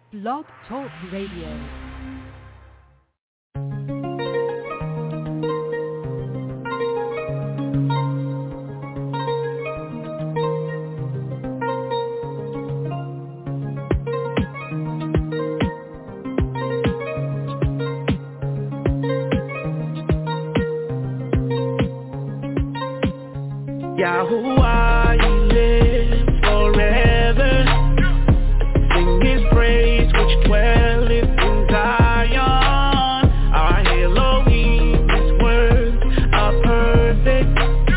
Blog Talk Radio. Yahuwah, you live forever. Sing his praise which dwelleth in Zion. Our Elohim, his words are perfect,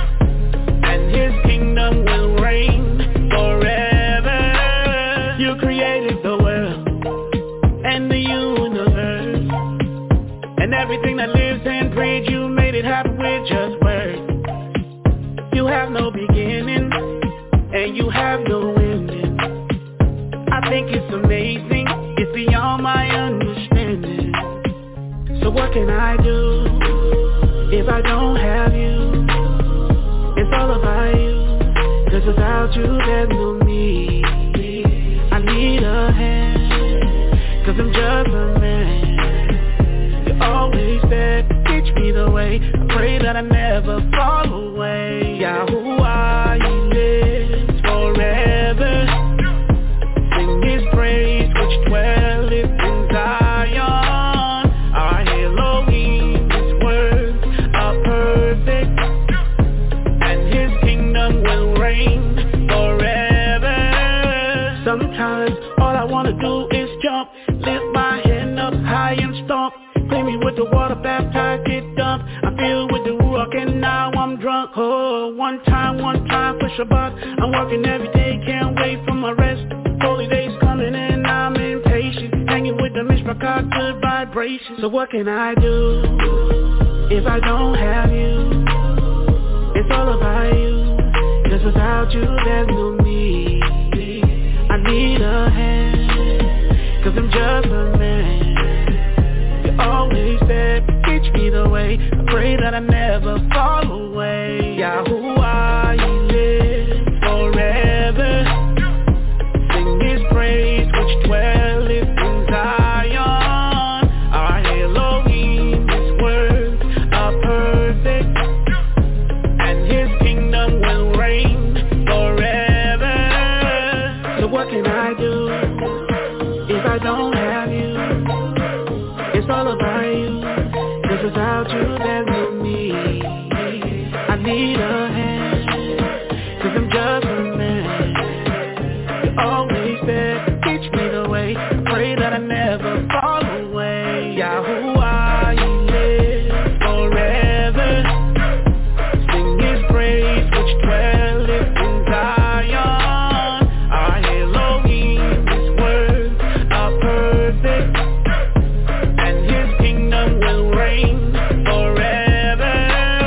and his kingdom will reign forever. You created the world and the universe, and everything that lives and breathes. You made it happen with just words. You have no beginning, and you have no ending. I think it's amazing, it's beyond my understanding. So what can I do if I don't have you? It's all about you, 'cause without you there's no me. I need a hand, 'cause I'm just a man. You always said, teach me the way. I pray that I never fall away. Yahuwah, he lives forever. Sing his praise which dwelleth in Zion. Our Elohim, his words are perfect, and his kingdom will reign forever. Sometimes all I wanna do is jump, lift my hand up high and stomp. Clean me with the water, baptize, get dumped. I feel with the Ruach and now I'm drunk. Oh, one time for Shabbat. I'm working every day, can't wait for my rest. Holy days coming and I'm impatient. Hanging with the Mishpachah, good vibrations. So what can I do if I don't have you? It's all about you, 'cause without you there's no me. I need a hand, 'cause I'm just a man. Always said, teach me the way. I pray that I never fall away. Yahuwah, he lives forever. Sing his praise which dwelleth in Zion. Our Elohim, his words are perfect, and his kingdom will reign forever. So what can I do if I don't have you? It's all about you, 'cause without you there's no me. I need a hand, 'cause I'm just a man. You always said, teach me the way. I pray that I never fall away. Yahuwah, he lives forever. Sing his praise which dwelleth in Zion. Our Elohim, his words are perfect, and his kingdom will reign forever.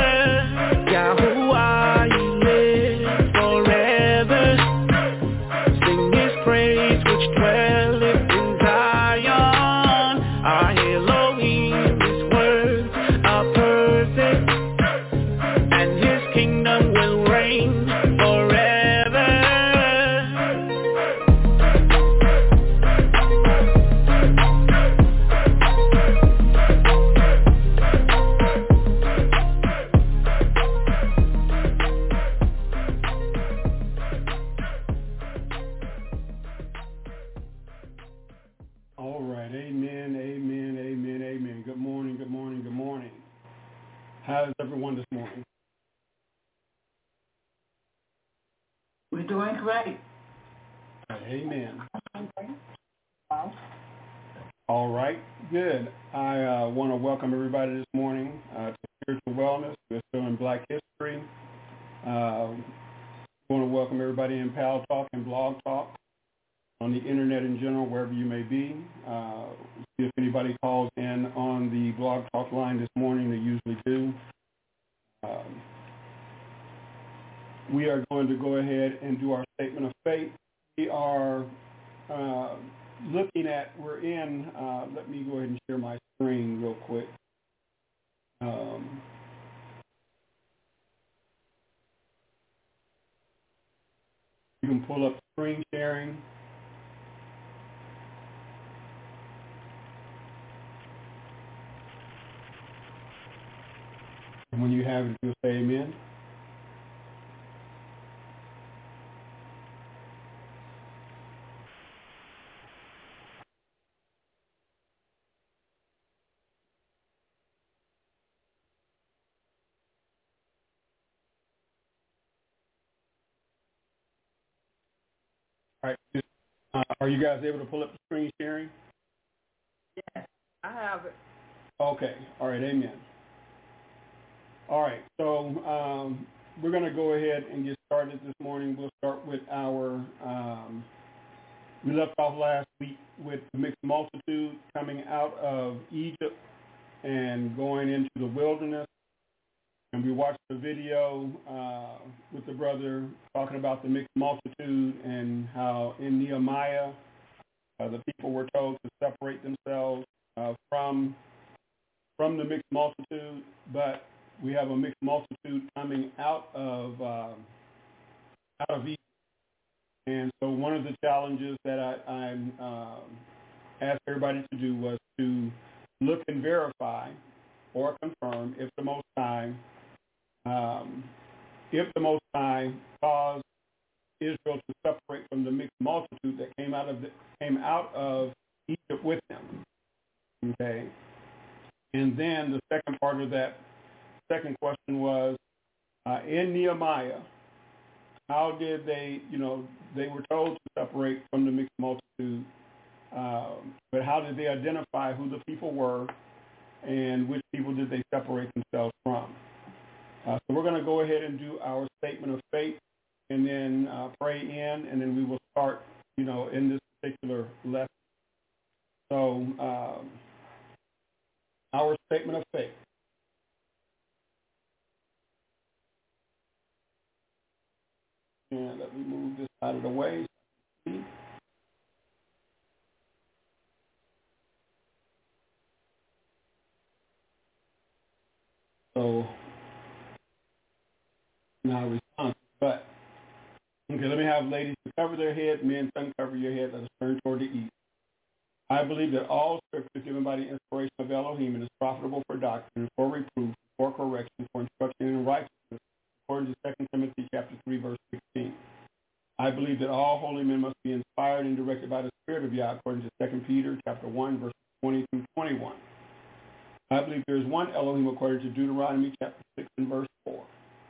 Yahuwah, he lives forever. Sing his praise which dwelleth in Zion. Our Elohim, his words are perfect, and his kingdom will reign forever. All right, amen, amen, amen, amen. Good morning, good morning, good morning. How's everyone this morning? We're doing great. Amen. All right, good. I want to welcome everybody this morning to Spiritual Wellness. We're still in Black History. I want to welcome everybody in Pal Talk and Blog Talk, on the internet in general, wherever you may be. See if anybody calls in on the Blog Talk line this morning. They usually do. We are going to go ahead and do our statement of faith. We are looking at, let me go ahead and share my screen real quick. You can pull up screen sharing. And when you have it, you'll say amen. All right. Are you guys able to pull up the screen sharing? Yes, I have it. Okay. All right. Amen. All right. So we're going to go ahead and get started this morning. We'll start with our, we left off last week with the mixed multitude coming out of Egypt and going into the wilderness. And we watched the video with the brother talking about the mixed multitude and how in Nehemiah the people were told to separate themselves from the mixed multitude, but we have a mixed multitude coming out of Egypt. And so one of the challenges that I asked everybody to do was to look and verify or confirm if the Most High caused Israel to separate from the mixed multitude that came out of Egypt with them. Okay. And then the second part of that second question was, in Nehemiah, how did they were told to separate from the mixed multitude, but how did they identify who the people were and which people did they separate themselves from? So we're going to go ahead and do our statement of faith and then pray in, and then we will start, in this particular lesson. So our statement of faith. And let me move this out of the way. So now response. But okay, let me have ladies cover their head, men uncover your head, let us turn toward the east. I believe that all scripture is given by the inspiration of Elohim and is profitable for doctrine, for reproof, for correction, for instruction in righteousness, according to 2 Timothy chapter 3, verse 16. I believe that all holy men must be inspired and directed by the Spirit of Yah, according to 2 Peter chapter 1, verses 20 through 21. I believe there is one Elohim, according to Deuteronomy chapter 6 and verse 4.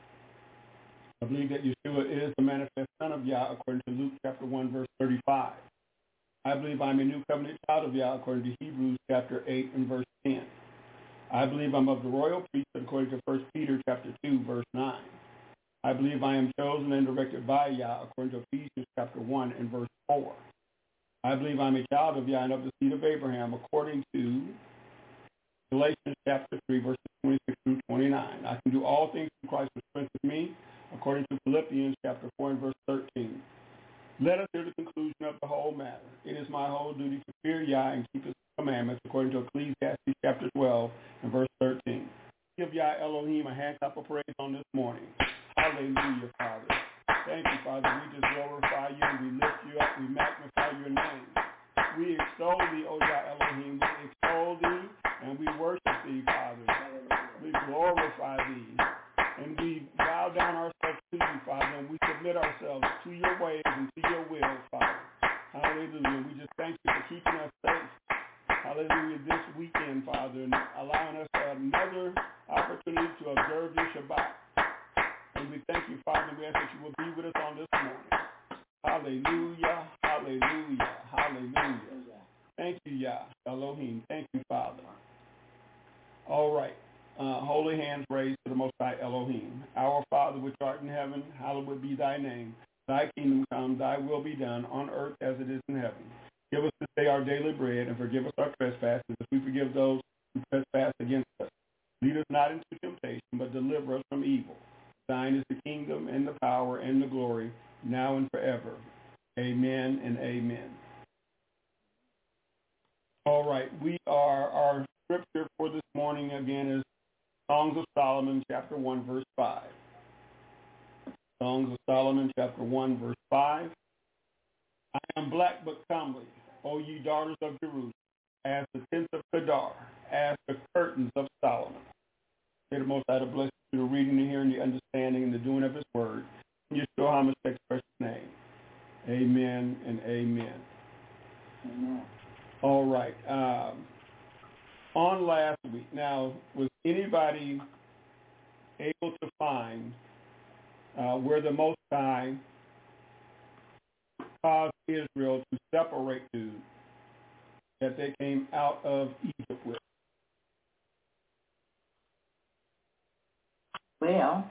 I believe that Yeshua is the manifest Son of Yah, according to Luke chapter 1, verse 35. I believe I'm a new covenant child of Yah, according to Hebrews chapter 8 and verse 10. I believe I'm of the royal priesthood, according to 1 Peter chapter 2, verse 9. I believe I am chosen and directed by Yah, according to Ephesians chapter 1 and verse 4. I believe I'm a child of Yah and of the seed of Abraham, according to Galatians chapter 3, verses 26 through 29. I can do all things through Christ who strengthens me, according to Philippians chapter 4 and verse 13. Let us hear the conclusion of the whole matter. It is my whole duty to fear Yah and keep his commandments, according to Ecclesiastes chapter 12 and verse 13. Give Yah Elohim a hand clap of praise on this morning. Hallelujah, Father. Thank you, Father. We just glorify you and we lift you up. We magnify your name. We extol thee, O Yah Elohim. We extol thee and we worship thee, Father. We glorify thee and we bow down ourselves to you, Father, and we submit ourselves to your ways and to your will, Father. Hallelujah. We just thank you for keeping us safe. Hallelujah. This weekend, Father, and allowing us to have another opportunity to observe your Shabbat. And we thank you, Father, and we ask that you will be with us on this morning. Hallelujah, hallelujah, hallelujah. Thank you, Yah, Elohim. Thank you, Father. All right. Holy hands raised to the Most High Elohim. Our Father, which art in heaven, hallowed be thy name. Thy kingdom come, thy will be done, on earth as it is in heaven. Give us this day our daily bread, and forgive us our trespasses, as we forgive those who trespass against us. Lead us not into temptation, but deliver us from evil. Thine is the kingdom and the power and the glory, now and forever. Amen and amen. All right, our scripture for this morning again is Songs of Solomon, chapter 1, verse 5. Songs of Solomon, chapter 1, verse 5. I am black but comely, O ye daughters of Jerusalem, as the tents of Kedar, as the curtains of Solomon. May the Most High bless you, the reading, the hearing, the understanding, and the doing of His word. In Yeshua HaMashiach's precious name. Amen and amen. Amen. All right. On last week, now, was anybody able to find where the Most High caused Israel to separate to that they came out of Egypt with? Well,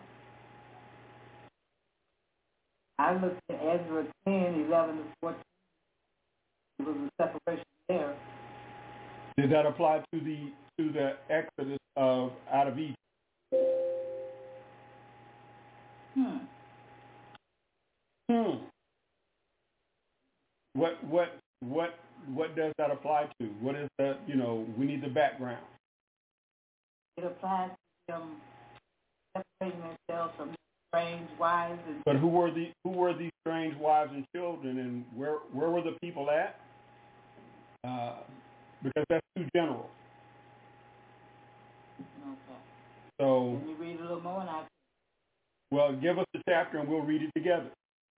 I looked at Ezra 10, 11 to 14. It was a separation there. Did that apply to the exodus out of Egypt? What does that apply to? What is the, we need the background. It applies to them separating themselves from strange wives. But who were these strange wives and children, and where were the people at? Because that's too general. Okay. So, can you read a little more? Well, give us the chapter and we'll read it together.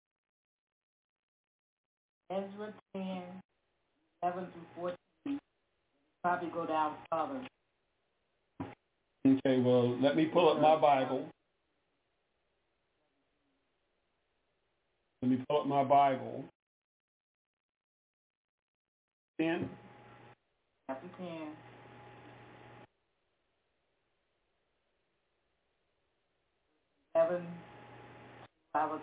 Ezra 10, 11 to 14. Probably go down further. Okay, well, let me pull up my Bible. Let me pull up my Bible. 10. Chapter 10. Seven. I was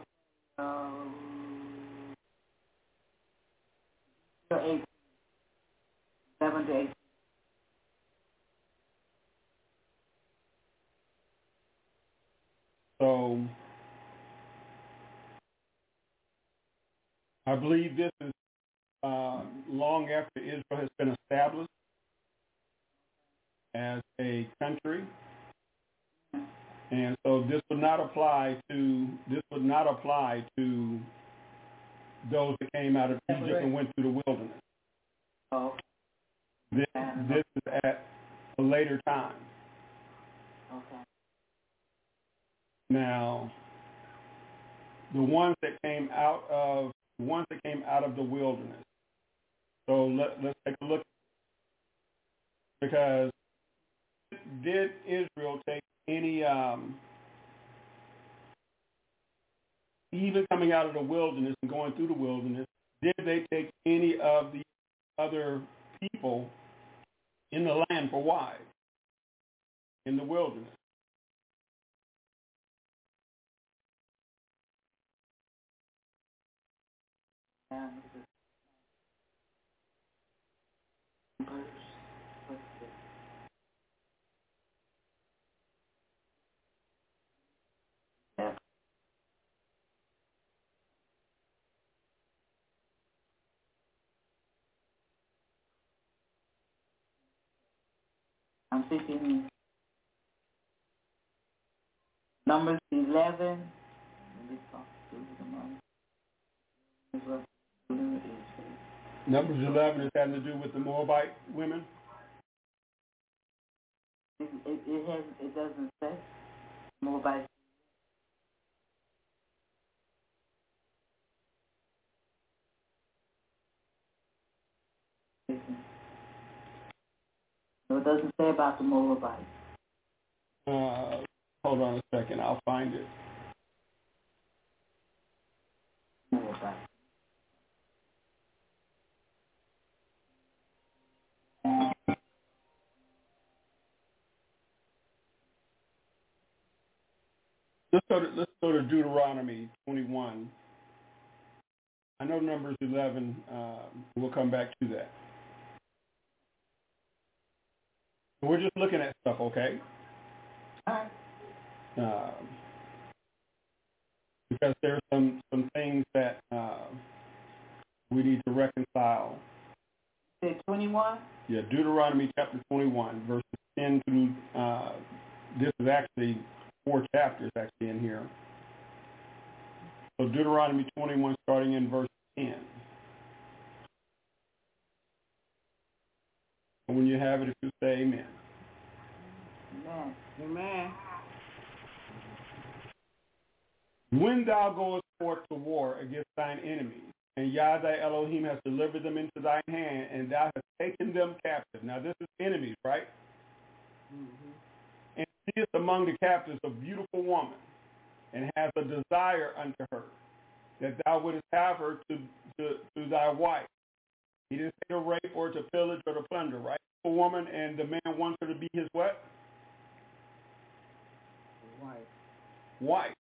8. 7 to 8. So I believe this is long after Israel has been established as a country, and so this would not apply to those that came out of Egypt and went through the wilderness. Oh. This is at a later time. Okay. Now, the ones that came out of the wilderness. So let's take a look, because did Israel take any, even coming out of the wilderness and going through the wilderness, did they take any of the other people in the land for wives in the wilderness? I'm thinking Numbers 11. Numbers 11 is having to do with the Moabite women. It doesn't say Moabite. No, it doesn't say about the Moabites. Hold on a second, I'll find it. Moabite. Let's go to Deuteronomy 21. I know Numbers 11. We'll come back to that. We're just looking at stuff, okay? All right. Because there's some things that we need to reconcile. Say 21? Yeah, Deuteronomy chapter 21, verses 10 through, this is actually 4 chapters actually in here. So Deuteronomy 21 starting in verse 10. And when you have it, if you say amen. Amen. Amen. When thou goest forth to war against thine enemies, and Yah thy Elohim has delivered them into thine hand, and thou hast taken them captive. Now this is enemies, right? Mm-hmm. And seest among the captives a beautiful woman, and has a desire unto her, that thou wouldest have her to thy wife. He didn't say to rape or to pillage or to plunder, right? A woman, and the man wants her to be his what? Wife. Wife.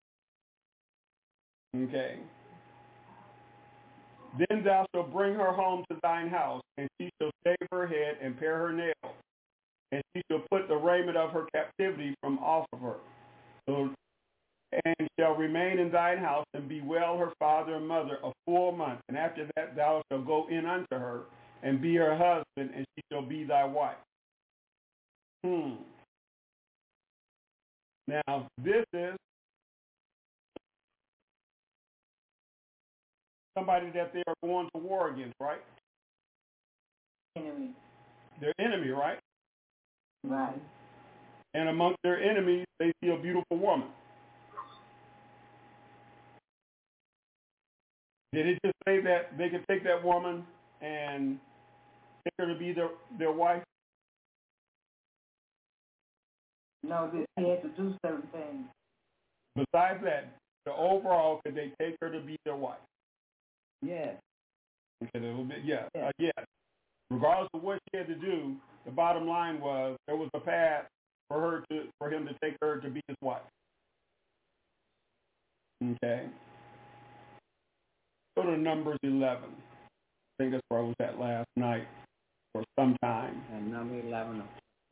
Okay. Then thou shalt bring her home to thine house, and she shall shave her head and pare her nails, and she shall put the raiment of her captivity from off of her. So, and shall remain in thine house, and bewail her father and mother a full month. And after that thou shalt go in unto her, and be her husband, and she shall be thy wife. Now, this is somebody that they are going to war against, right? Enemy. Their enemy, right? Right. And amongst their enemies, they see a beautiful woman. Did it just say that they could take that woman and take her to be their wife? No, they had to do certain things. Besides that, the overall, could they take her to be their wife? Yes. Okay, a little bit, yes. Yes. Yes. Regardless of what she had to do, the bottom line was there was a path for him to take her to be his wife. Okay. Go to Numbers 11. I think that's where I was at last night or sometime. And number 11.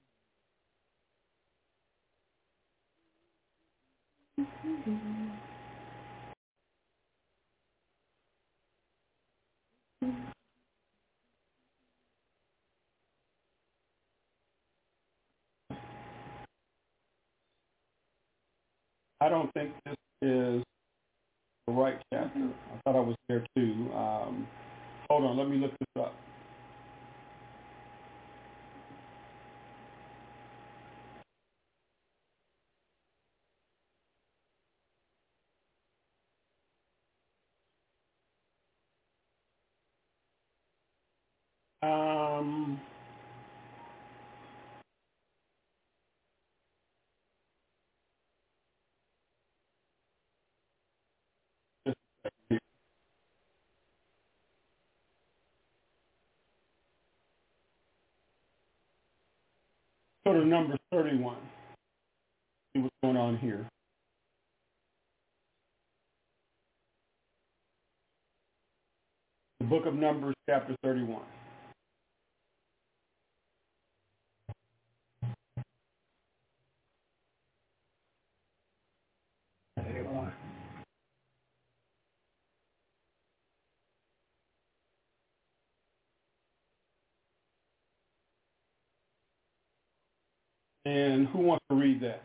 I don't think this is the right chapter. I thought I was there too. Hold on, let me look this up. Go to Numbers 31. See what's going on here. The book of Numbers, chapter 31. And who wants to read that?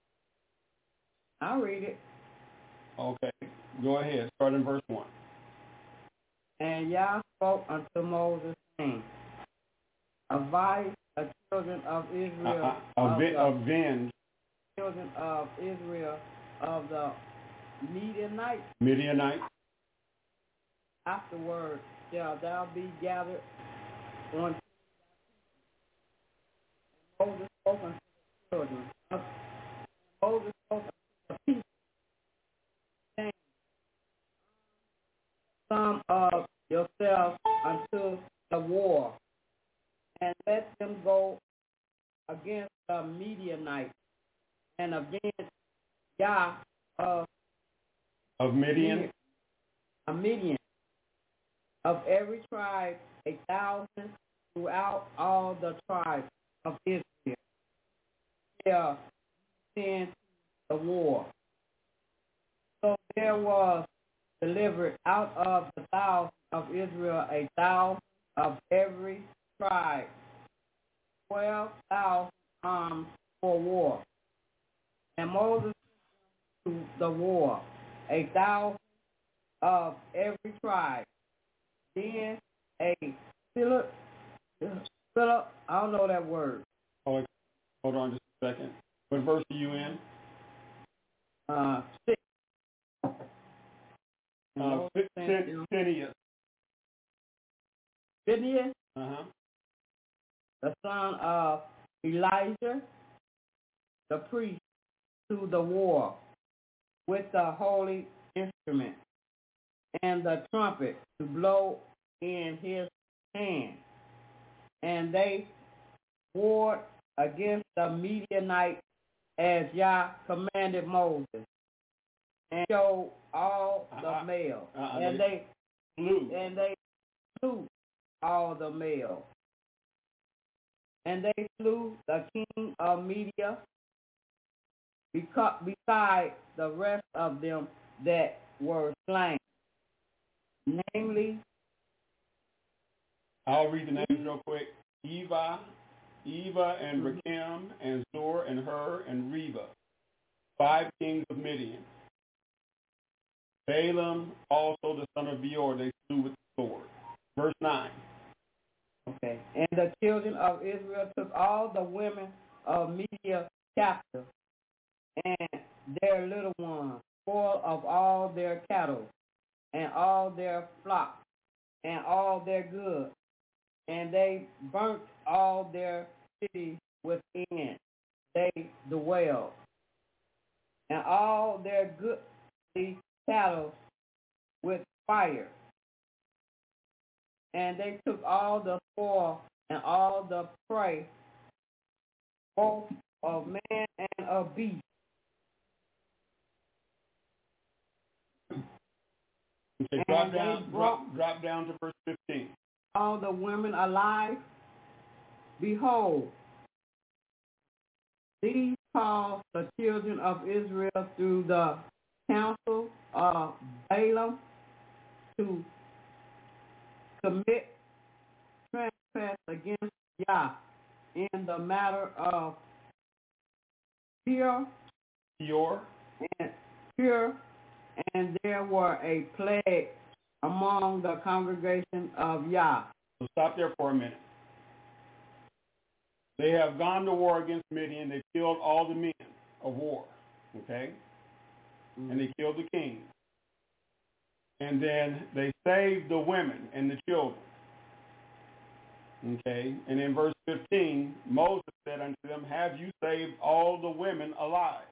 I'll read it. Okay, go ahead. Start in verse 1. And Yah spoke unto Moses, saying, Advise the children of Israel Avenge children of Israel of the Midianites. Midianites. Afterward shall thou be gathered on. Moses spoke unto the children. Moses spoke unto the people, saying, Some of yourselves unto the war, and let them go against the Midianites, and against Yah of Midian. A Midian, of every tribe 1,000 throughout all the tribes of Israel. Shall send the war. So there was delivered out of the 1,000 of Israel 1,000 of every tribe, 12,000 armed for war. And Moses to the war 1,000 of every tribe. Then Philip, I don't know that word. Hold on just a second. Phineas, Uh-huh. the son of Elijah, the priest, to the war with the holy instrument and the trumpet to blow in his hand. And they warred against the Midianites as Yah commanded Moses, and showed all the males. And they slew all the males. And they slew the king of Media beside the rest of them that were slain. Namely, I'll read the names real quick. Eva and Rechem and Zur and Hur and Reba, 5 kings of Midian. Balaam, also the son of Beor, they slew with the sword. Verse 9. Okay. And the children of Israel took all the women of Media captive, and their little ones, full of all their cattle, and all their flocks, and all their goods. And they burnt all their cities within they dwelled, and all their goodly cattle with fire. And they took all the spoil and all the prey, both of man and of beast. Okay, drop down to verse 15. All the women alive, behold, these caused the children of Israel through the counsel of Balaam to commit trespass against Yah in the matter of Peor, and there were a plague among the congregation of Yah. So stop there for a minute. They have gone to war against Midian. They killed all the men of war, okay? And they killed the king. And then they saved the women and the children, okay? And in verse 15, Moses said unto them, have you saved all the women alive?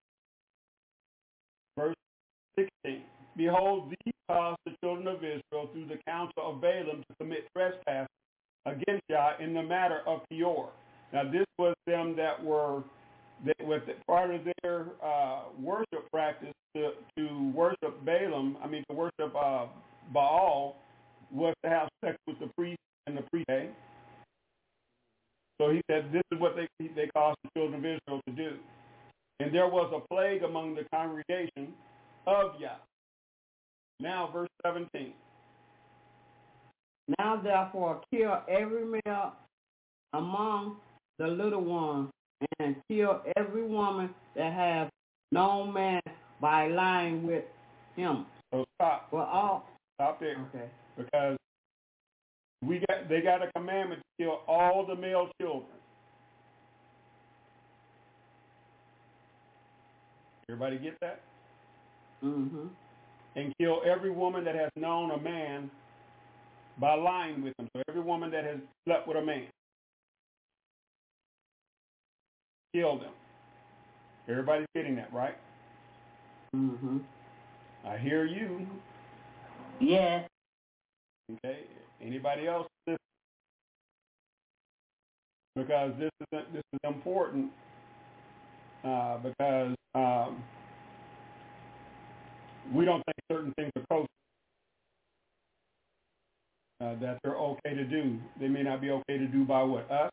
Verse 16, behold, these caused the children of Israel through the counsel of Balaam to commit trespass against Yah in the matter of Peor. Now this was them that was part of their worship practice to worship Balaam, to worship Baal, was to have sex with the priest and the priest. So he said this is what they caused the children of Israel to do. And there was a plague among the congregation of Yah. Now verse 17. Now therefore kill every male among the little ones, and kill every woman that has known man by lying with him. So stop. Stop there. Okay. Because they got a commandment to kill all the male children. Everybody get that? Mm-hmm. And kill every woman that has known a man by lying with him. So every woman that has slept with a man. Kill them. Everybody's getting that, right? Mm-hmm. I hear you. Yes. Okay. Anybody else? Because this is important. Because we don't think certain things are kosher. That they're okay to do. They may not be okay to do by what? Us?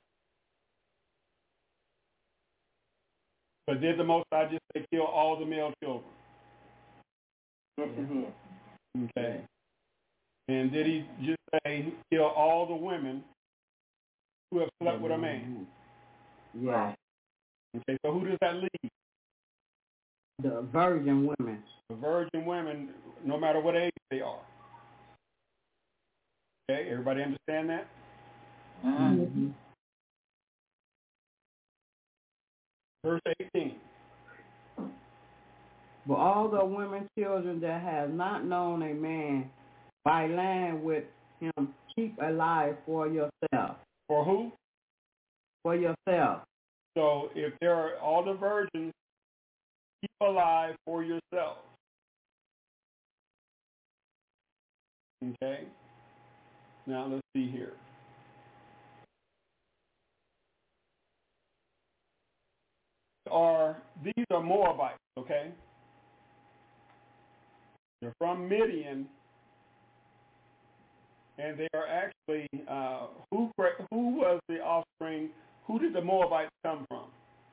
But did the Most High just say kill all the male children? Yes, it is. Okay. And did he just say kill all the women who have slept with a man? Yeah. Okay, so who does that leave? The virgin women. The virgin women, no matter what age they are. Okay, everybody understand that? Mm-hmm. Verse 18. But all the women children that have not known a man by lying with him keep alive for yourself. For who? For yourself. So if there are all the virgins, keep alive for yourself. Okay? Now let's see here. These are Moabites, okay? They're from Midian, and they are actually, who was the offspring? Who did the Moabites come from?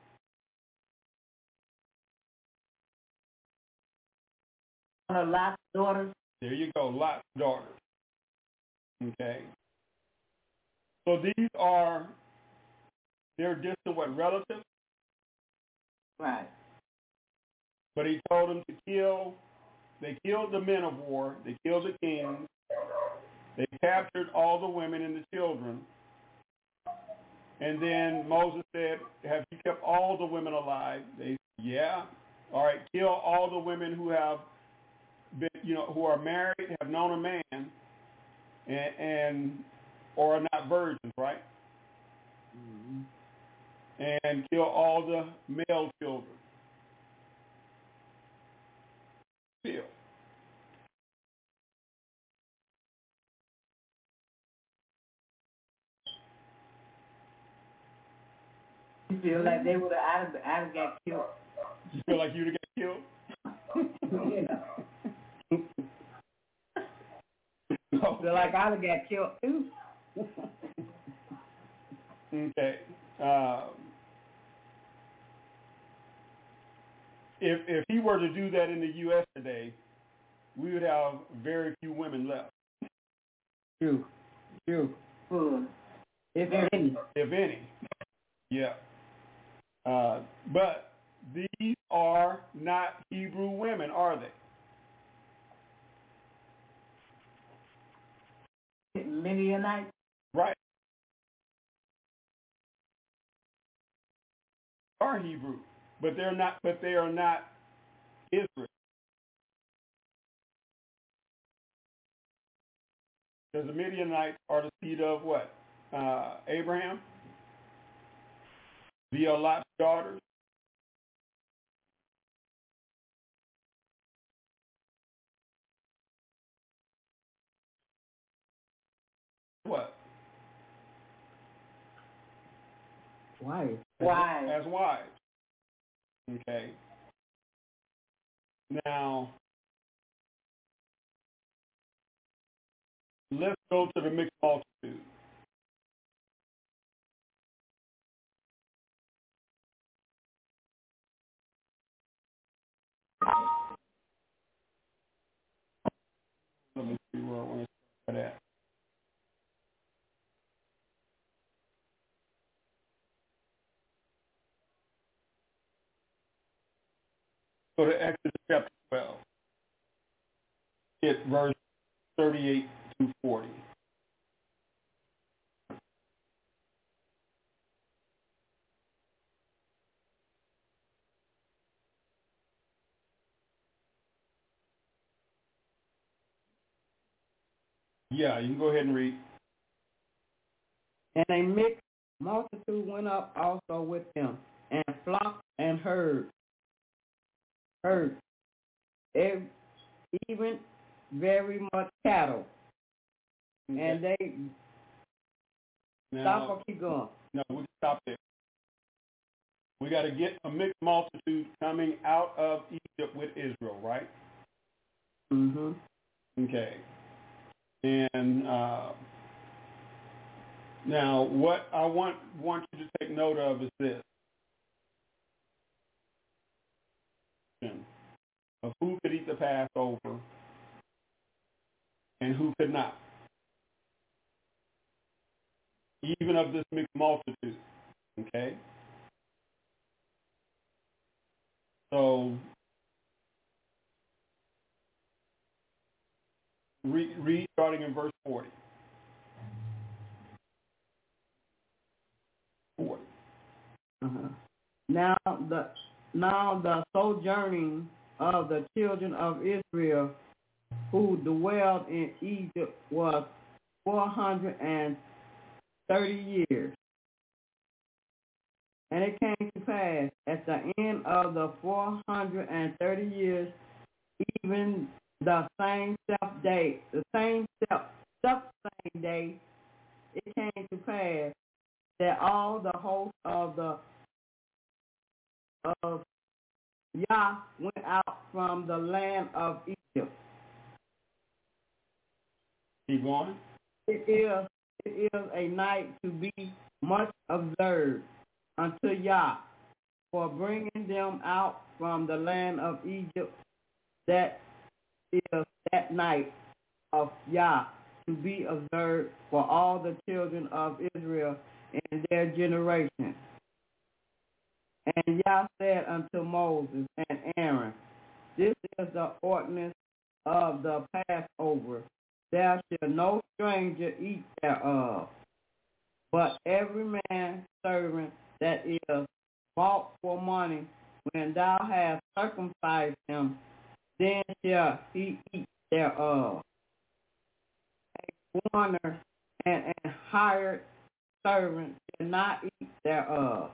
One of Lot's daughters. There you go, Lot's daughters. Okay. So they're distant what, relatives? Right. But he told them to kill. They killed the men of war. They killed the kings. They captured all the women and the children. And then Moses said, have you kept all the women alive? They said, yeah. All right, kill all the women who have been, who are married, have known a man, and or are not virgins, right? Mm-hmm. And kill all the male children. Kill. You feel like they would have either got killed? You feel like you'd have got killed? Yeah. No. Feel like I'd have got killed too. Okay. If he were to do that in the U.S. today, we would have very few women left. True. If any. If any. Yeah. But these are not Hebrew women, are they? Midianites? Right. Are Hebrew, but they are not Israel. Because the Midianites are the seed of what? Abraham? Via Lot's daughters? What? Wives. As wives. Okay. Now, let's go to the mixed multitude. Let me see where I want to start at. Go to Exodus chapter 12. It's verse 38 to 40. Yeah, you can go ahead and read. And a mixed multitude went up also with them, and flock and herd, even very much cattle. Okay. And they stop or keep going? No, we can stop there. We got to get a mixed multitude coming out of Egypt with Israel, right? Mm-hmm. Okay. And now what I want you to take note of is this. Of who could eat the Passover and who could not. Even of this mixed multitude. Okay? So read starting in verse 40. 40. Uh-huh. Now the sojourning of the children of Israel who dwelled in Egypt was 430 years. And it came to pass at the end of the 430 years, even the same day, it came to pass that all the hosts of Yah went out from the land of Egypt. Keep going. It is a night to be much observed unto Yah for bringing them out from the land of Egypt. That is that night of Yah to be observed for all the children of Israel in their generation. And Yah said unto Moses and Aaron, this is the ordinance of the Passover. There shall no stranger eat thereof, but every man servant that is bought for money, when thou hast circumcised him, then shall he eat thereof. A foreigner and a hired servant shall not eat thereof.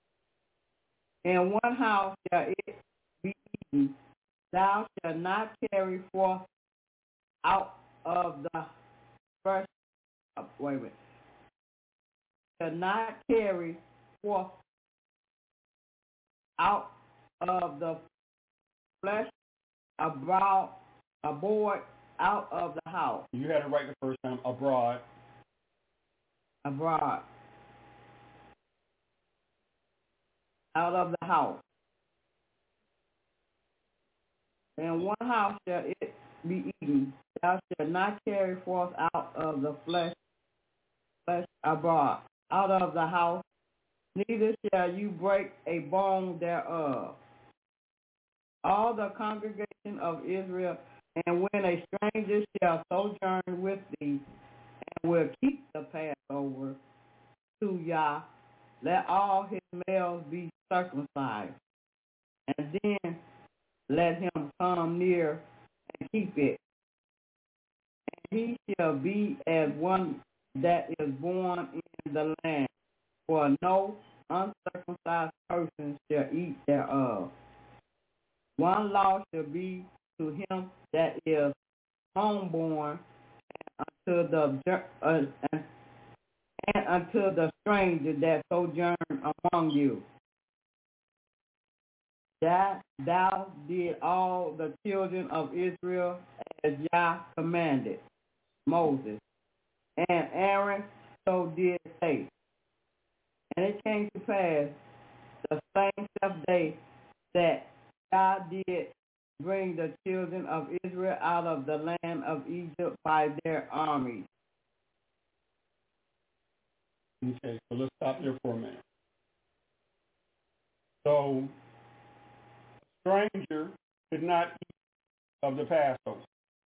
In one house shall it be eaten. Thou shalt not carry forth out of the first. Shall not carry forth out of the flesh abroad out of the house. You had it right the first time. Abroad. Out of the house. In one house shall it be eaten. Thou shalt not carry forth out of the flesh abroad, out of the house, neither shall you break a bone thereof. All the congregation of Israel, and when a stranger shall sojourn with thee, and will keep the Passover to Yah, let all his males be circumcised, and then let him come near and keep it. And he shall be as one that is born in the land, for no uncircumcised person shall eat thereof. One law shall be to him that is homeborn, and unto the stranger that sojourn among you. That thou did all the children of Israel as Yah commanded Moses, and Aaron so did they. And it came to pass the same day that Yah did bring the children of Israel out of the land of Egypt by their armies. Okay, so let's stop there for a minute. So, a stranger could not eat of the Passover.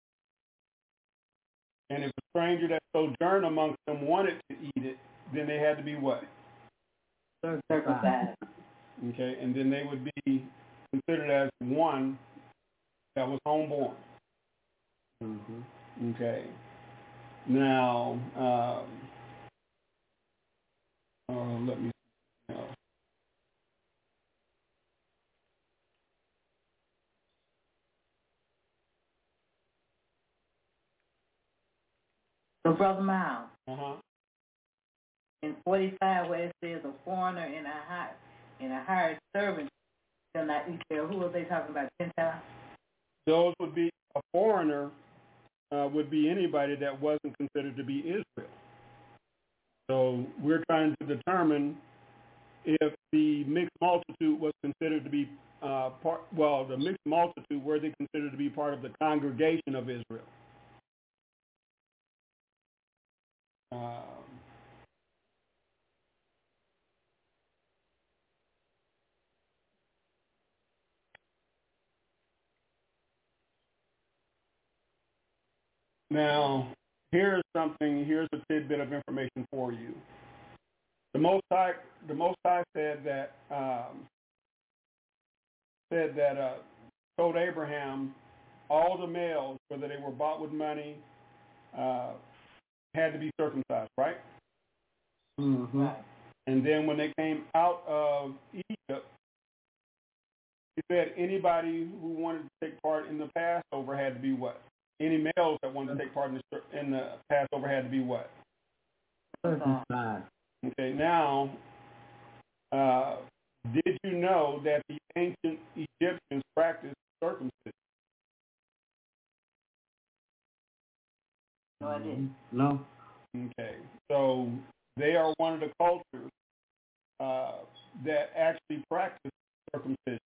And if a stranger that sojourned amongst them wanted to eat it, then they had to be what? Circumcised. Okay, and then they would be considered as one that was homeborn. Mm-hmm. Okay. Now, let me see. So, Brother Miles, Uh-huh. in 45 where it says a foreigner and a hired servant shall not eat there, who are they talking about, Gentiles? Those would be, a foreigner would be anybody that wasn't considered to be Israel. So we're trying to determine if the mixed multitude was considered to be the mixed multitude, were they considered to be part of the congregation of Israel? Now, here's a tidbit of information for you. The Most High said that told Abraham all the males, whether they were bought with money, had to be circumcised, right? Mm-hmm. Right. And then when they came out of Egypt, he said anybody who wanted to take part in the Passover had to be what? Any males that wanted to take part in the Passover had to be what? Circumcised. Okay, now, did you know that the ancient Egyptians practiced circumcision? No, I didn't. No. Okay, so they are one of the cultures that actually practice circumcision.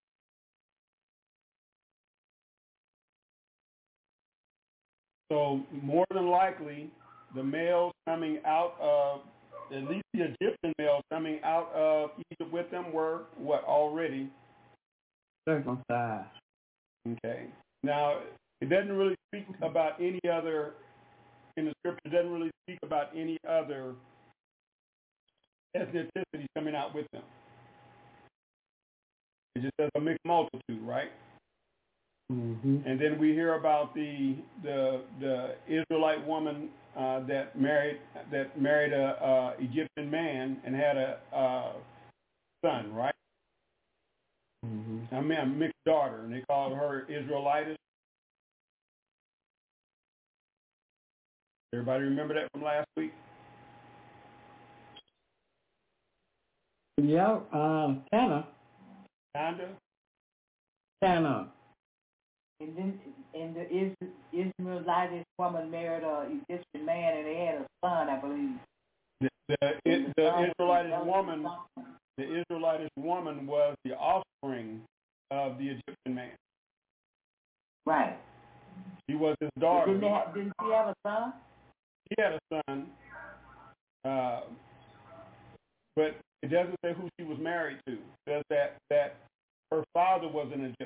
So more than likely, the males coming out of, at least the Egyptian males coming out of Egypt with them were what already? Circumcised. Okay. Now, it doesn't really speak about any other, in the scripture, it doesn't really speak about any other ethnicity coming out with them. It just says a mixed multitude, right? Mm-hmm. And then we hear about the Israelite woman that married a Egyptian man and had a son, right? Mm-hmm. I mean, a mixed daughter, and they called her Israelitish. Everybody remember that from last week? Yeah, Tanner. Kinda? And then the Israelite woman married an Egyptian man, and they had a son, I believe. The Israelitish woman was the offspring of the Egyptian man. Right. She was his daughter. Didn't she have a son? He had a son, but it doesn't say who she was married to. It says that her father was an Egyptian.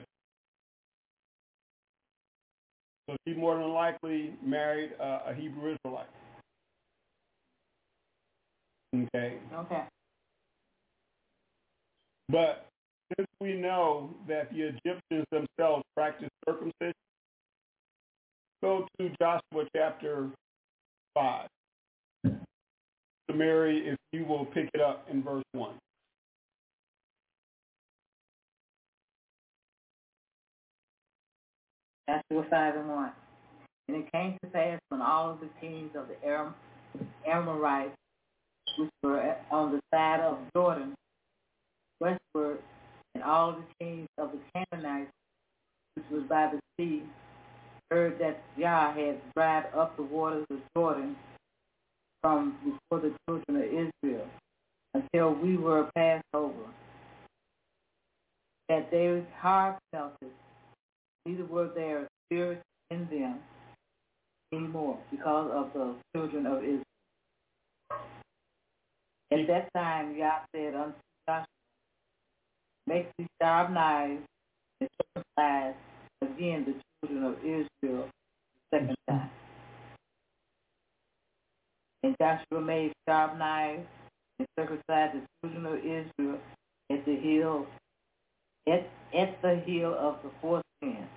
So she more than likely married a Hebrew Israelite. Okay. Okay. But since we know that the Egyptians themselves practiced circumcision, go to Joshua chapter 5. Mary, if you will pick it up in verse 1. Joshua 5:1. And it came to pass when all of the kings of the Amorites, which were on the side of Jordan, westward, and all of the kings of the Canaanites, which was by the sea, heard that Jah had dried up the waters of Jordan from before the children of Israel, until we were passed over, that their heart melted, neither were there spirits in them anymore, because of the children of Israel. At that time, Yah said unto Joshua, make these sharp knives and circumcise again the children of Israel the second time. And Joshua made sharp knives and circumcised the children of Israel at the heel of the foreskin.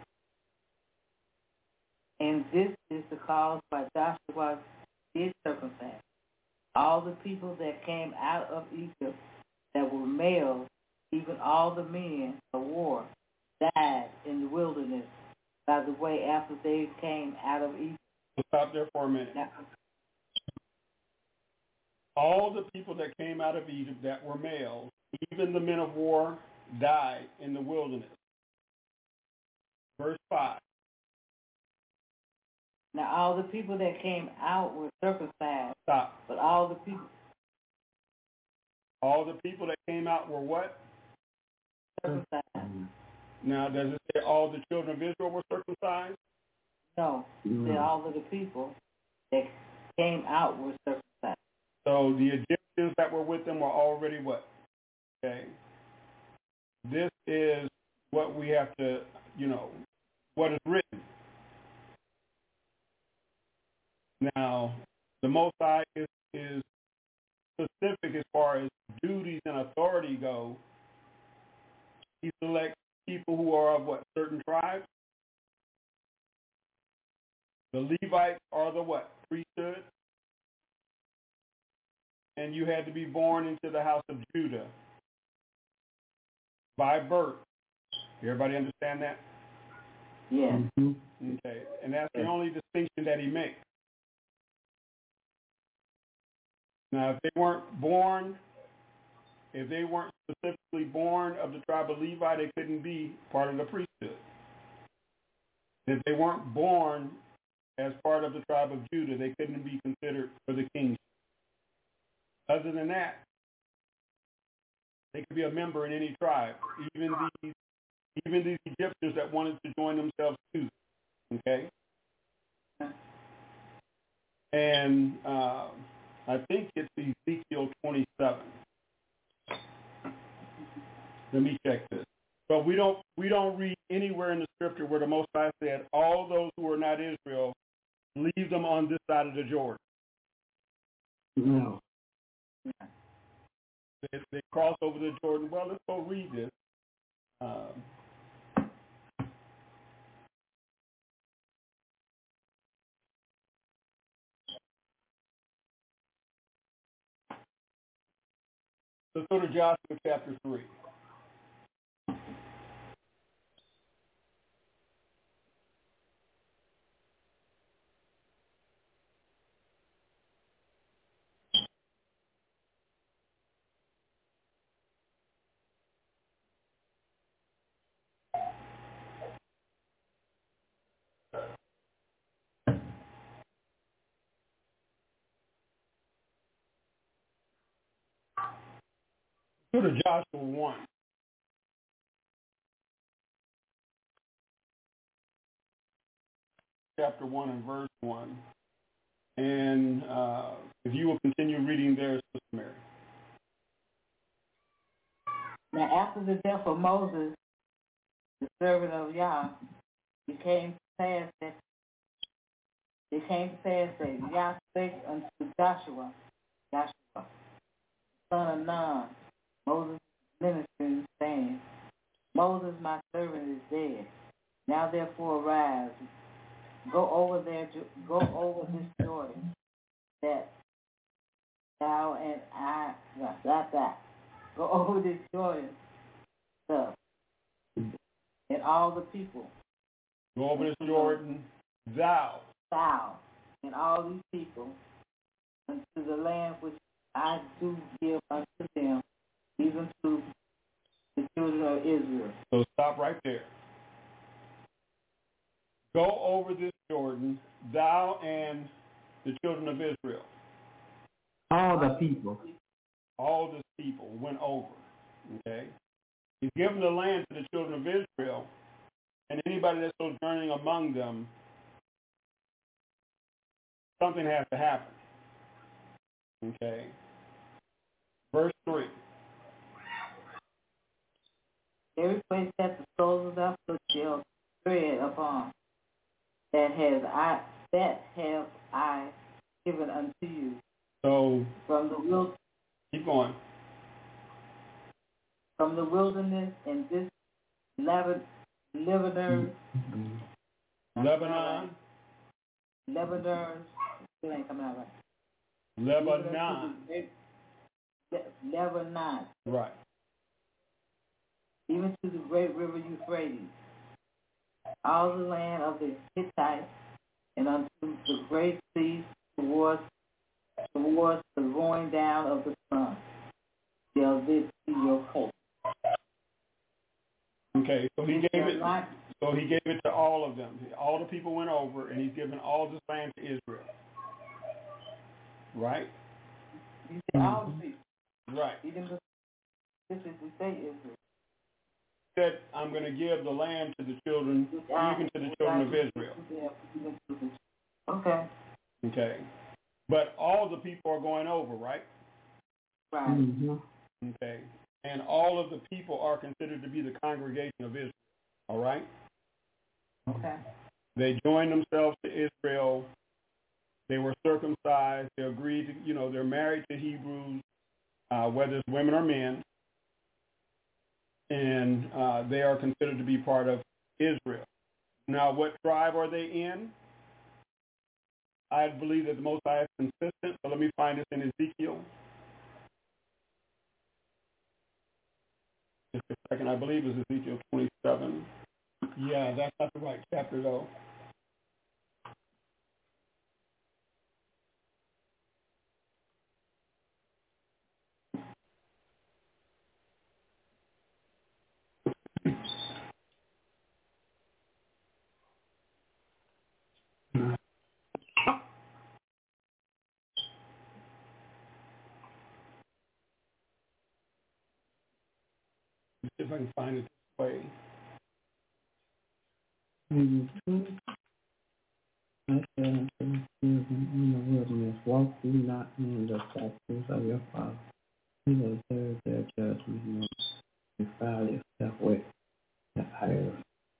And this is the cause why Joshua did circumcise all the people that came out of Egypt that were males, even all the men of war, died in the wilderness by the way after they came out of Egypt. Stop there for a minute. Now, all the people that came out of Egypt that were males, even the men of war, died in the wilderness. Verse 5. now all the people that came out were circumcised, Stop. but all the people that came out were what? circumcised. Now, does it say all the children of Israel were circumcised? No, said all of the people that came out were circumcised. So the Egyptians that were with them were already what? Okay. This is what we have to, what is written. Now, the Most High is specific as far as duties and authority go. He selects people who are of what? Certain tribes. The Levites are the what? Priesthood. and you had to be born into the house of Judah by birth. Everybody understand that? Yes. Mm-hmm. Okay, and that's the only distinction that he makes. Now, if they weren't specifically born of the tribe of Levi, they couldn't be part of the priesthood. If they weren't born as part of the tribe of Judah, they couldn't be considered for the kingship. Other than that, they could be a member in any tribe, even these Egyptians that wanted to join themselves too. Okay? And I think it's Ezekiel 27. Let me check this. But we don't read anywhere in the scripture where the Most High said, all those who are not Israel, leave them on this side of the Jordan. No. They cross over the Jordan. Well, let's go read this. Let's go to Joshua chapter 3. Go to Joshua 1. Chapter 1 and verse 1. And if you will continue reading there, Sister Mary. Now after the death of Moses, the servant of Yah, it came to pass that Yah spake unto Joshua, son of Nun, Moses' minister, saying, Moses, my servant, is dead. Now therefore arise, go over this Jordan, that thou and I, go over this Jordan, stuff, and all the people. Go over this Jordan, thou, and all these people, unto the land which I do give unto them, even to the children of Israel. So stop right there. Go over this Jordan, thou and the children of Israel. All the people. All the people went over. Okay? He's given the land to the children of Israel, and anybody that's sojourning among them, something has to happen. Okay? Verse 3. Every place that the soles of thy foot shall tread upon, that have I given unto you. So from the keep going. From the wilderness and this Lebanon. It ain't coming out right. Lebanon. Right. Even to the great river Euphrates, all the land of the Hittites, and unto the great sea towards the going down of the sun, shall this be your coast. Okay, so he gave it to all of them. All the people went over, and he's given all this land to Israel. Right? He said all the people. Right. Even this is the state Israel. Said, I'm going to give the land to the children, even to the children of Israel. Okay. Okay. But all the people are going over, right? Right. Mm-hmm. Okay. And all of the people are considered to be the congregation of Israel. All right? Okay. They joined themselves to Israel. They were circumcised. They agreed to, they're married to Hebrews, whether it's women or men. And they are considered to be part of Israel. Now, what tribe are they in? I believe that the Most High is consistent. So let me find this in Ezekiel. second. I believe it's Ezekiel 27. Yeah, that's not the right chapter, though. If I can find it this way. I said unto the children in the wilderness, walk ye not in the statutes of your father. He will observe their judgment, nor defile yourself with the idols.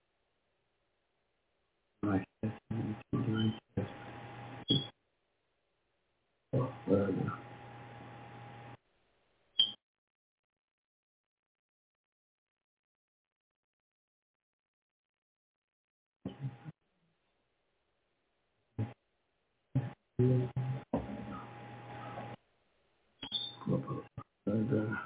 My testimony to my testimony. So further. Further.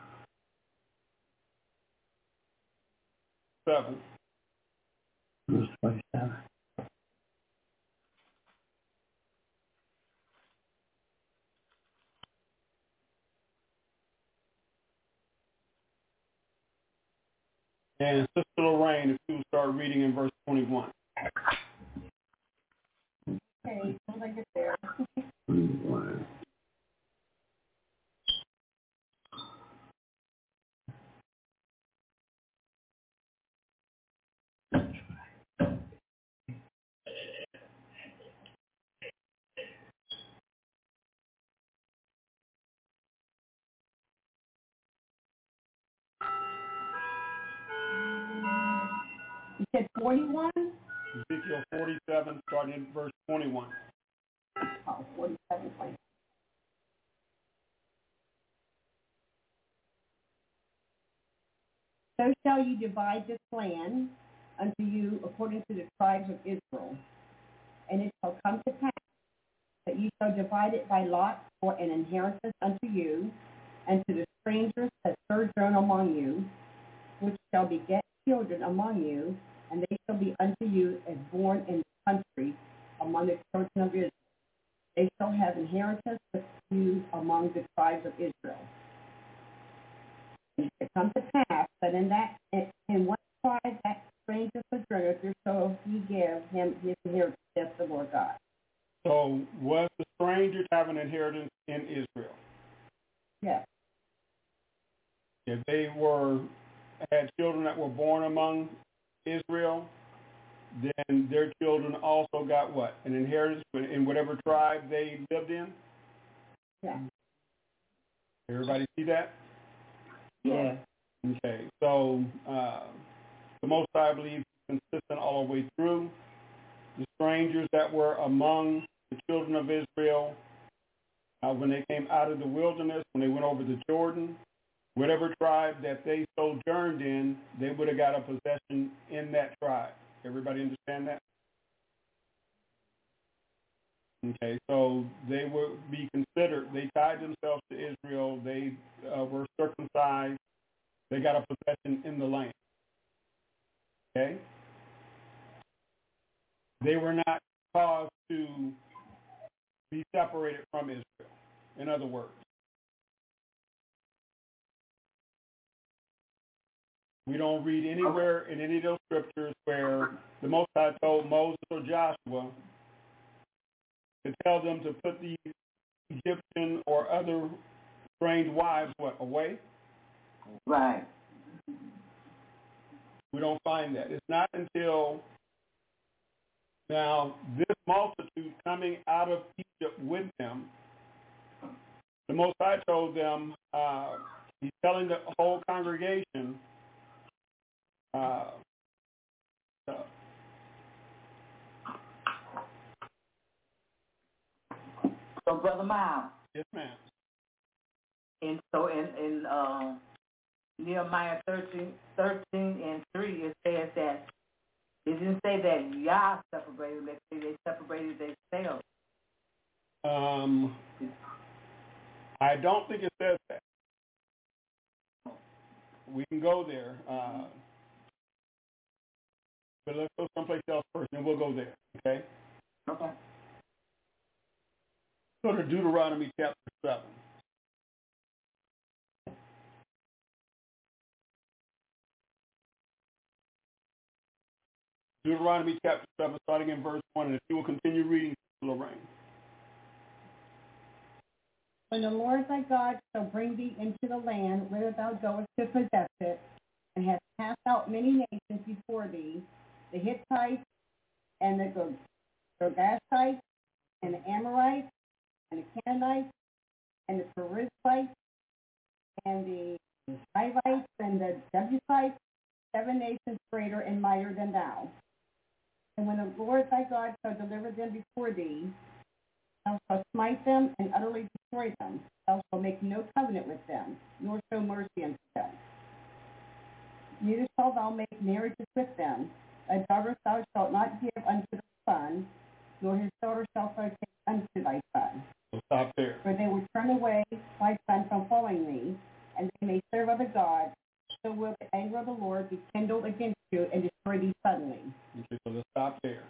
7. Verse 27. And Sister Lorraine, if you would start reading in verse 21. Okay, as I get there. 21. You said 41? Ezekiel 47, starting in verse 21. Oh, 47. So shall you divide this land unto you according to the tribes of Israel. And it shall come to pass that ye shall divide it by lot for an inheritance unto you, and to the strangers that sojourn among you, which shall beget children among you, and they shall be unto you as born in the country among the children of Israel. They shall have inheritance with you among the tribes of Israel. And it shall come to pass that in what tribe that stranger sojourneth, there shall ye give him his inheritance, saith the Lord God. So was the stranger to have an inheritance in Israel? Yes. If they had children that were born among Israel, then their children also got what? An inheritance in whatever tribe they lived in? Yeah. Everybody see that? Yeah. Okay. So the Most High, I believe, consistent all the way through. The strangers that were among the children of Israel, when they came out of the wilderness, when they went over the Jordan, whatever tribe that they sojourned in, they would have got a possession in that tribe. Everybody understand that? Okay, so they would be considered, they tied themselves to Israel, they were circumcised, they got a possession in the land. Okay? They were not caused to be separated from Israel, in other words. We don't read anywhere in any of those scriptures where the Most High told Moses or Joshua to tell them to put the Egyptian or other strange wives away. Right. We don't find that. It's not until now this multitude coming out of Egypt with them, the Most High told them, he's telling the whole congregation, So, Brother Miles. yes, ma'am. And so in Nehemiah 13 and 3, it says that it didn't say that Yah separated. They separated themselves. I don't think it says that. we can go there. But let's go someplace else first, and we'll go there, okay? Okay. Go to Deuteronomy chapter 7. Deuteronomy chapter 7, starting in verse 1, and if you will continue reading, Lorraine. When the Lord thy God shall bring thee into the land whither thou goest to possess it, and hast cast out many nations before thee, the Hittites, and the Girgashites, and the Amorites, and the Canaanites, and the Perizzites, and the Hivites, and the Jebusites, 7 nations greater and mightier than thou. And when the Lord thy God shall deliver them before thee, thou shalt smite them and utterly destroy them. Thou shalt make no covenant with them, nor show mercy unto them. Neither shalt thou make marriages with them. Thy daughter thou shalt not give unto thy son, nor his daughter shalt thou take unto thy son. So stop there. For they will turn away thy son from following me, and they may serve other gods. So will the anger of the Lord be kindled against you and destroy thee suddenly. Okay, so let's stop there.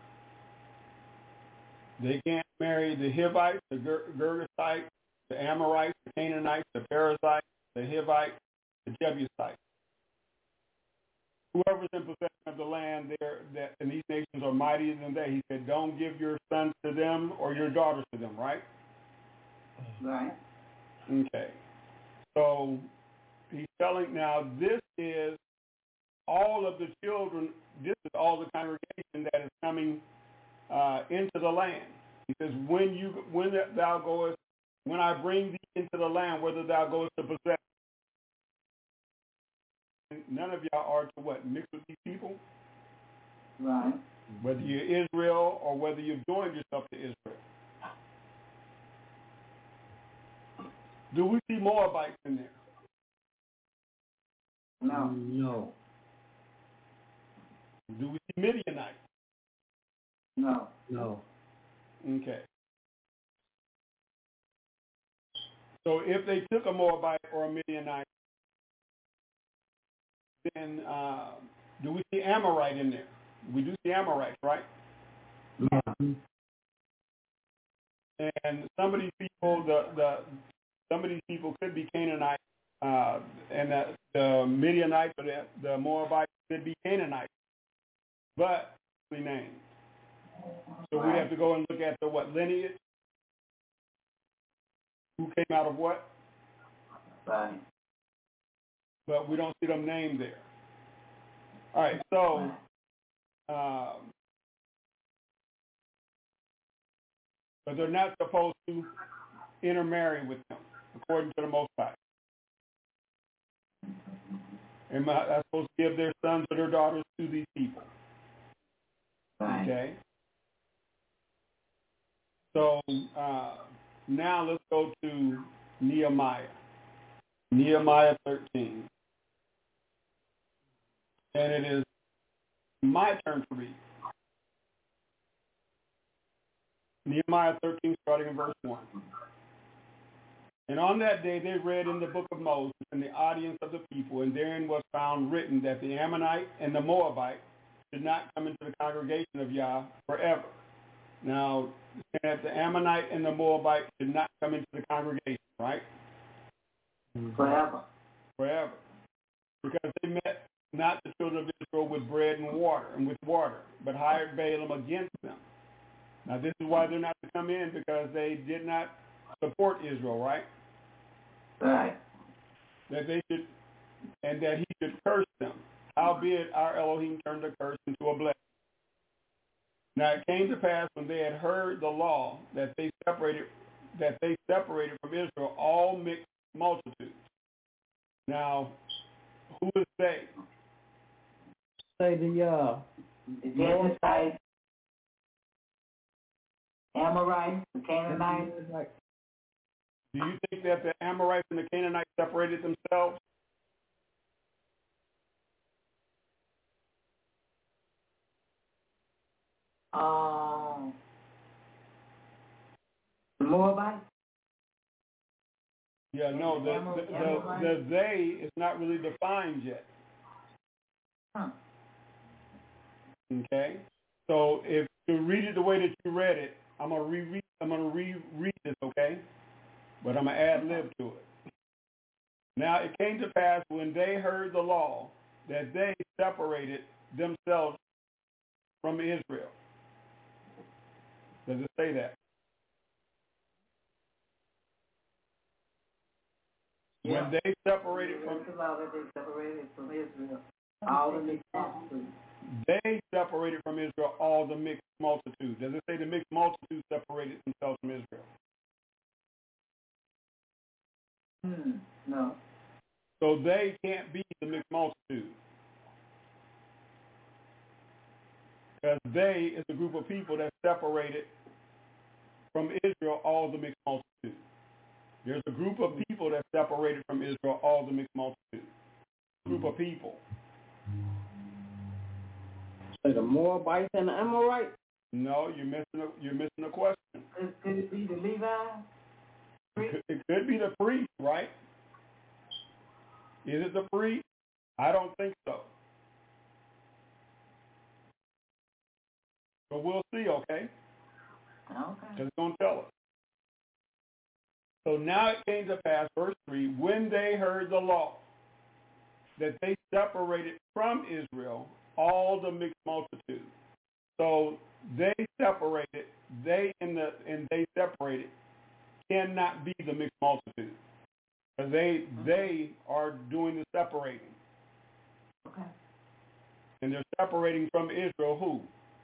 They can't marry the Hivites, the Girgashites, the Amorites, the Canaanites, the Perizzites, the Hivites, the Jebusites. Whoever's in possession of the land there, and these nations are mightier than they, he said, don't give your sons to them or your daughters to them, right? Right. Okay. So he's telling now this is all of the children, this is all the congregation that is coming into the land. He says, when thou goest, when I bring thee into the land, whether thou goest to possess, none of y'all are to what? Mix with these people? Right. Whether you're Israel or whether you've joined yourself to Israel. Do we see Moabites in there? No. No. Do we see Midianites? No. No. Okay. So if they took a Moabite or a Midianite, then do we see Amorite in there? We do see Amorites, right? Yeah. And some of these people, some of these people could be Canaanites, and the Midianites or the Moabites could be Canaanites, but named. So we have to go and look at the what lineage, who came out of what, Right. but we don't see them named there. All right, so but they're not supposed to intermarry with them, according to the Most High. And they're supposed to give their sons or their daughters to these people. Right. Okay. So now let's go to Nehemiah. Nehemiah 13. And it is my turn to read. Nehemiah 13, starting in verse 1. And on that day they read in the book of Moses in the audience of the people, and therein was found written that the Ammonite and the Moabite should not come into the congregation of Yah forever. Now, that the Ammonite and the Moabite should not come into the congregation, right? Forever. Forever. Because they met not the children of Israel with bread and water, but hired Balaam against them. Now, this is why they're not to come in, because they did not support Israel, right? Right. That they should, and that he should curse them. Howbeit our Elohim turned the curse into a blessing. Now it came to pass when they had heard the law that they separated from Israel all mixed multitudes. Now, who is they? Say the Jebusites, Amorites, the Canaanites. Do you think that the Amorites and the Canaanites separated themselves? The Moabites. Yeah, no, the they is not really defined yet. Huh. Okay? So if you read it the way that you read it, I'm gonna reread this, okay? But I'm gonna add lib to it. Now it came to pass when they heard the law that they separated themselves from Israel. Does it say that? Yeah. When they separated from Israel, all the mixed multitude. They separated from Israel all the mixed multitude. Does it say the mixed multitude separated themselves from Israel? No. So they can't be the mixed multitude. Because they is a group of people that separated from Israel all the mixed multitude. There's a group of people that separated from Israel all the mixed multitude. Group of people. So the Moabites and the Amorites? No, you're missing a question. Could it be the Levi? It could be the priest, right? Is it the priest? I don't think so. But we'll see, okay? Okay. It's going to tell us. So now it came to pass, verse 3, when they heard the law, that they separated from Israel all the mixed multitude. So they separated, they separated cannot be the mixed multitude. Because they are doing the separating. Okay. And they're separating from Israel who?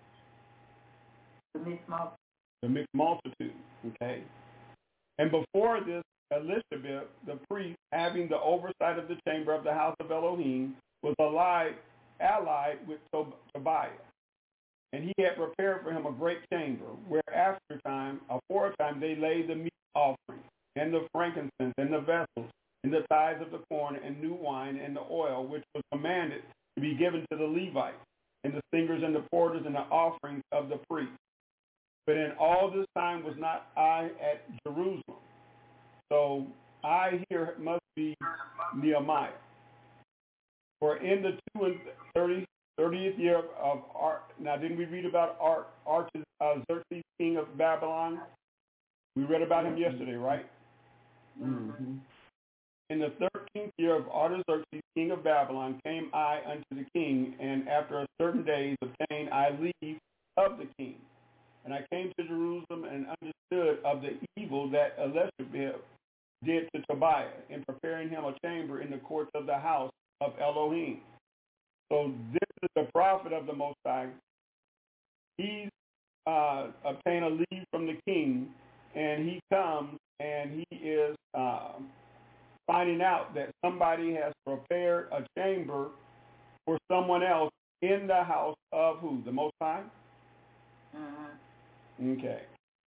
The mixed multitude. The mixed multitude, okay? And before this, Elizabeth, the priest, having the oversight of the chamber of the house of Elohim, was allied with Tobiah. And he had prepared for him a great chamber, where aforetime they laid the meat offering, and the frankincense, and the vessels, and the tithes of the corn, and new wine, and the oil, which was commanded to be given to the Levites, and the singers, and the porters, and the offerings of the priests. But in all this time was not I at Jerusalem. So I here must be Nehemiah. For in the 30th year of now didn't we read about Artaxerxes, king of Babylon? We read about him yesterday, right? Mm-hmm. In the 13th year of Artaxerxes, king of Babylon, came I unto the king, and after a certain days obtained I leave of the king. And I came to Jerusalem and understood of the evil that Elizabeth did to Tobiah in preparing him a chamber in the courts of the house of Elohim. So this is the prophet of the Most High. He's obtained a leave from the king, and he comes and he is finding out that somebody has prepared a chamber for someone else in the house of who? The Most High? Uh-huh. Okay.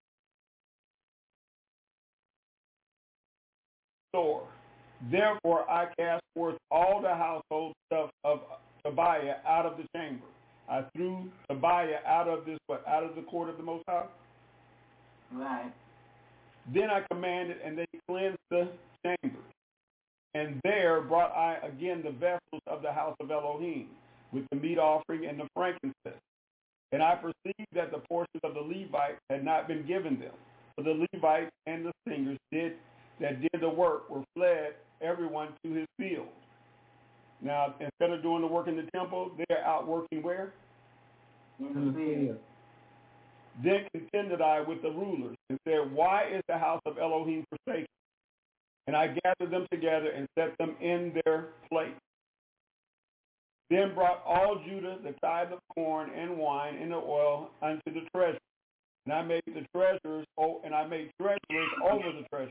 So, therefore I cast forth all the household stuff of Tobiah out of the chamber. I threw Tobiah out of out of the court of the Most High. Right. Then I commanded, and they cleansed the chamber. And there brought I again the vessels of the house of Elohim, with the meat offering and the frankincense. And I perceived that the portions of the Levites had not been given them. For the Levites and the singers that did the work were fled, everyone to his field. Now, instead of doing the work in the temple, they're out working where? In the field. Then contended I with the rulers and said, why is the house of Elohim forsaken? And I gathered them together and set them in their place. Then brought all Judah the tithe of corn and wine and the oil unto the treasury. And I made treasurers over the treasury.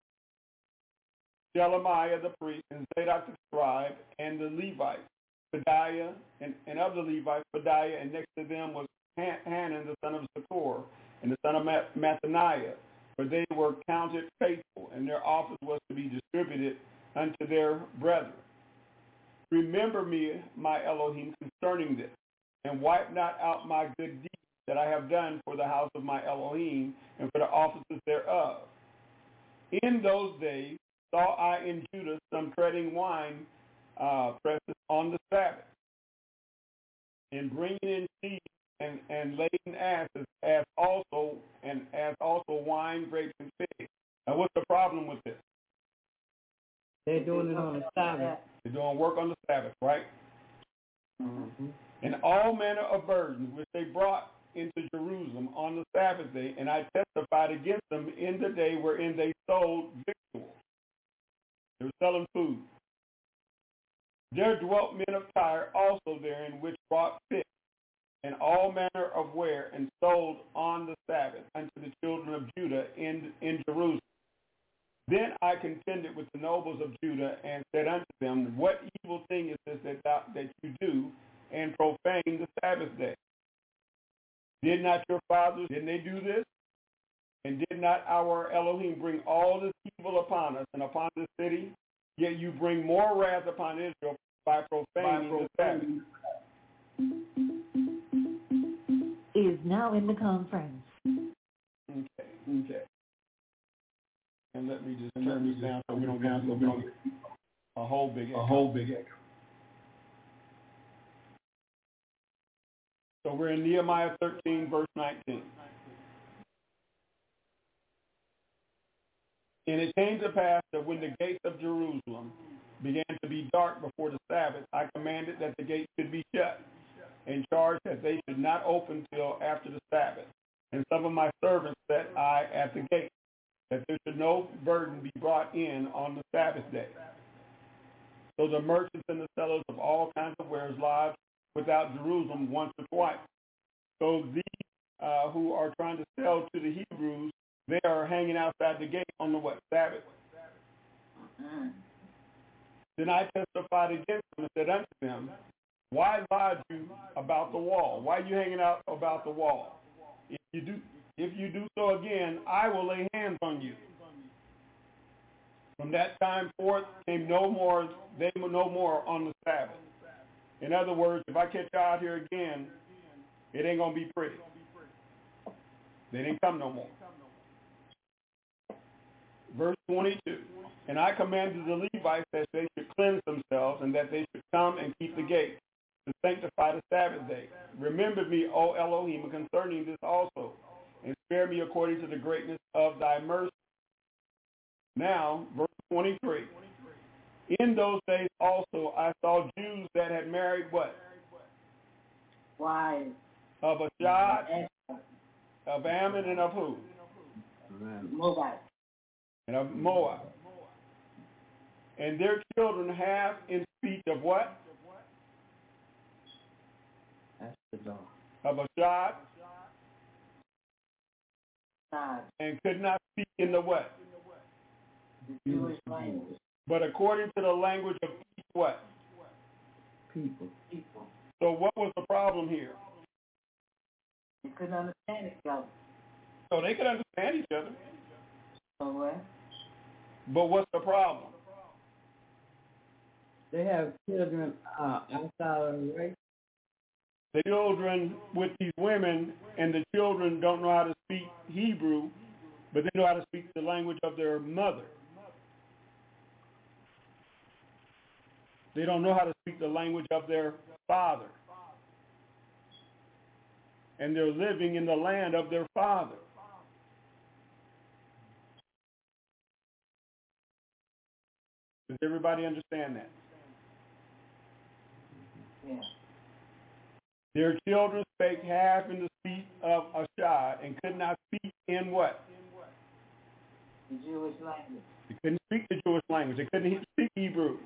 Shelemiah the priest and Zadok the scribe and the Levites, Pedaiah, and of the Levites, Pedaiah, and next to them was Hanan the son of Zakur and the son of Mathaniah, for they were counted faithful, and their office was to be distributed unto their brethren. Remember me, my Elohim, concerning this, and wipe not out my good deeds that I have done for the house of my Elohim and for the offices thereof. In those days saw I in Judah some treading wine presses on the Sabbath, and bringing in sheaves and laden asses, as also wine, grapes, and figs. Now, what's the problem with this? They're doing it on the Sabbath. They're doing work on the Sabbath, right? Mm-hmm. And all manner of burdens which they brought into Jerusalem on the Sabbath day, and I testified against them in the day wherein they sold victuals. They were selling food. There dwelt men of Tyre also therein, which brought fish and all manner of ware, and sold on the Sabbath unto the children of Judah in Jerusalem. Then I contended with the nobles of Judah, and said unto them, what evil thing is this that you do, and profane the Sabbath day? Did not your fathers, didn't they do this? And did not our Elohim bring all this evil upon us and upon this city? Yet you bring more wrath upon Israel by profaning the Sabbath. Is now in the conference. Okay. And let me just turn this down so we don't get a whole big echo. So we're in Nehemiah 13, verse 19. And it came to pass that when the gates of Jerusalem began to be dark before the Sabbath, I commanded that the gates should be shut, and charged that they should not open till after the Sabbath. And some of my servants set I at the gate, that there should no burden be brought in on the Sabbath day. So the merchants and the sellers of all kinds of wares lodged without Jerusalem once or twice. So these who are trying to sell to the Hebrews, they are hanging outside the gate on the what? Sabbath. Then I testified against them and said unto them, why lodge you about the wall? Why are you hanging out about the wall? If you do so again, I will lay hands on you. From that time forth they were no more on the Sabbath. In other words, if I catch you out here again, it ain't going to be pretty. They didn't come no more. Verse 22, and I commanded the Levites that they should cleanse themselves, and that they should come and keep the gate, to sanctify the Sabbath day. Remember me, O Elohim, concerning this also, and spare me according to the greatness of thy mercy. Now, verse 23, in those days also I saw Jews that had married what? Wives. Of Ashad, of Ammon, and of who? Moabite. And of Moab. And their children have in speech of what? That's the dog. Of Ashad. And could not speak in the what? The Jewish language. But according to the language of each what? People. So what was the problem here? They couldn't understand each other. So they could understand each other. So what? But what's the problem? They have children outside of the race. The children with these women, and the children don't know how to speak Hebrew, but they know how to speak the language of their mother. They don't know how to speak the language of their father. And they're living in the land of their father. Does everybody understand that? Yeah. Their children spake half in the speech of Ashad, and could not speak in what? The Jewish language. They couldn't speak the Jewish language. They couldn't speak Hebrew.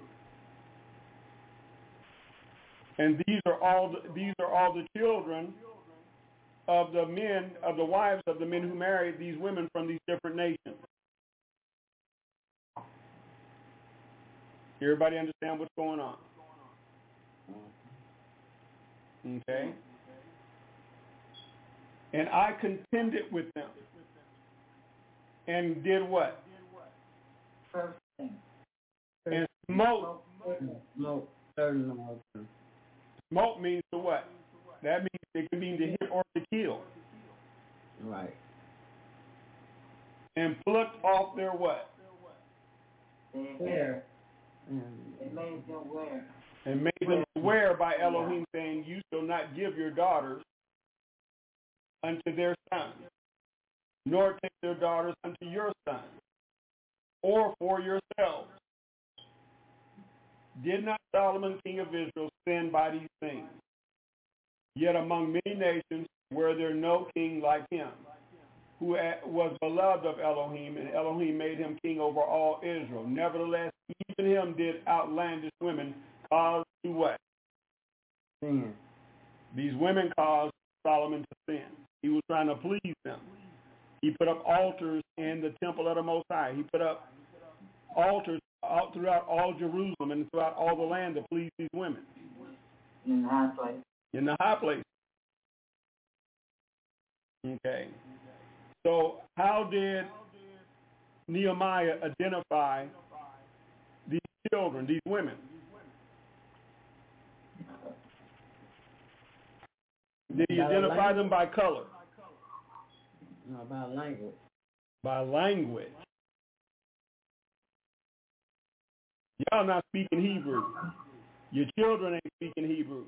And these are all the children of the men, of the wives of the men who married these women from these different nations. Everybody understand what's going on? Okay. And I contended with them. And did what? First thing. And smote. Smote means to what? That means it can mean to hit or to kill. Right. And plucked off their what? Where? They made them wear. And made them swear by Elohim, saying, you shall not give your daughters unto their sons, nor take their daughters unto your sons, or for yourselves. Did not Solomon, king of Israel, sin by these things? Yet among many nations were there no king like him, who was beloved of Elohim, and Elohim made him king over all Israel. Nevertheless, even him did outlandish women cause to what? Sin. These women caused Solomon to sin. He was trying to please them. He put up altars in the temple of the Most High. He put up altars out throughout all Jerusalem and throughout all the land to please these women. In the high place. In the high place. Okay. So how did Nehemiah identify these children, these women? Did he identify them by color? No, by language. By language. Y'all not speaking Hebrew. Your children ain't speaking Hebrew.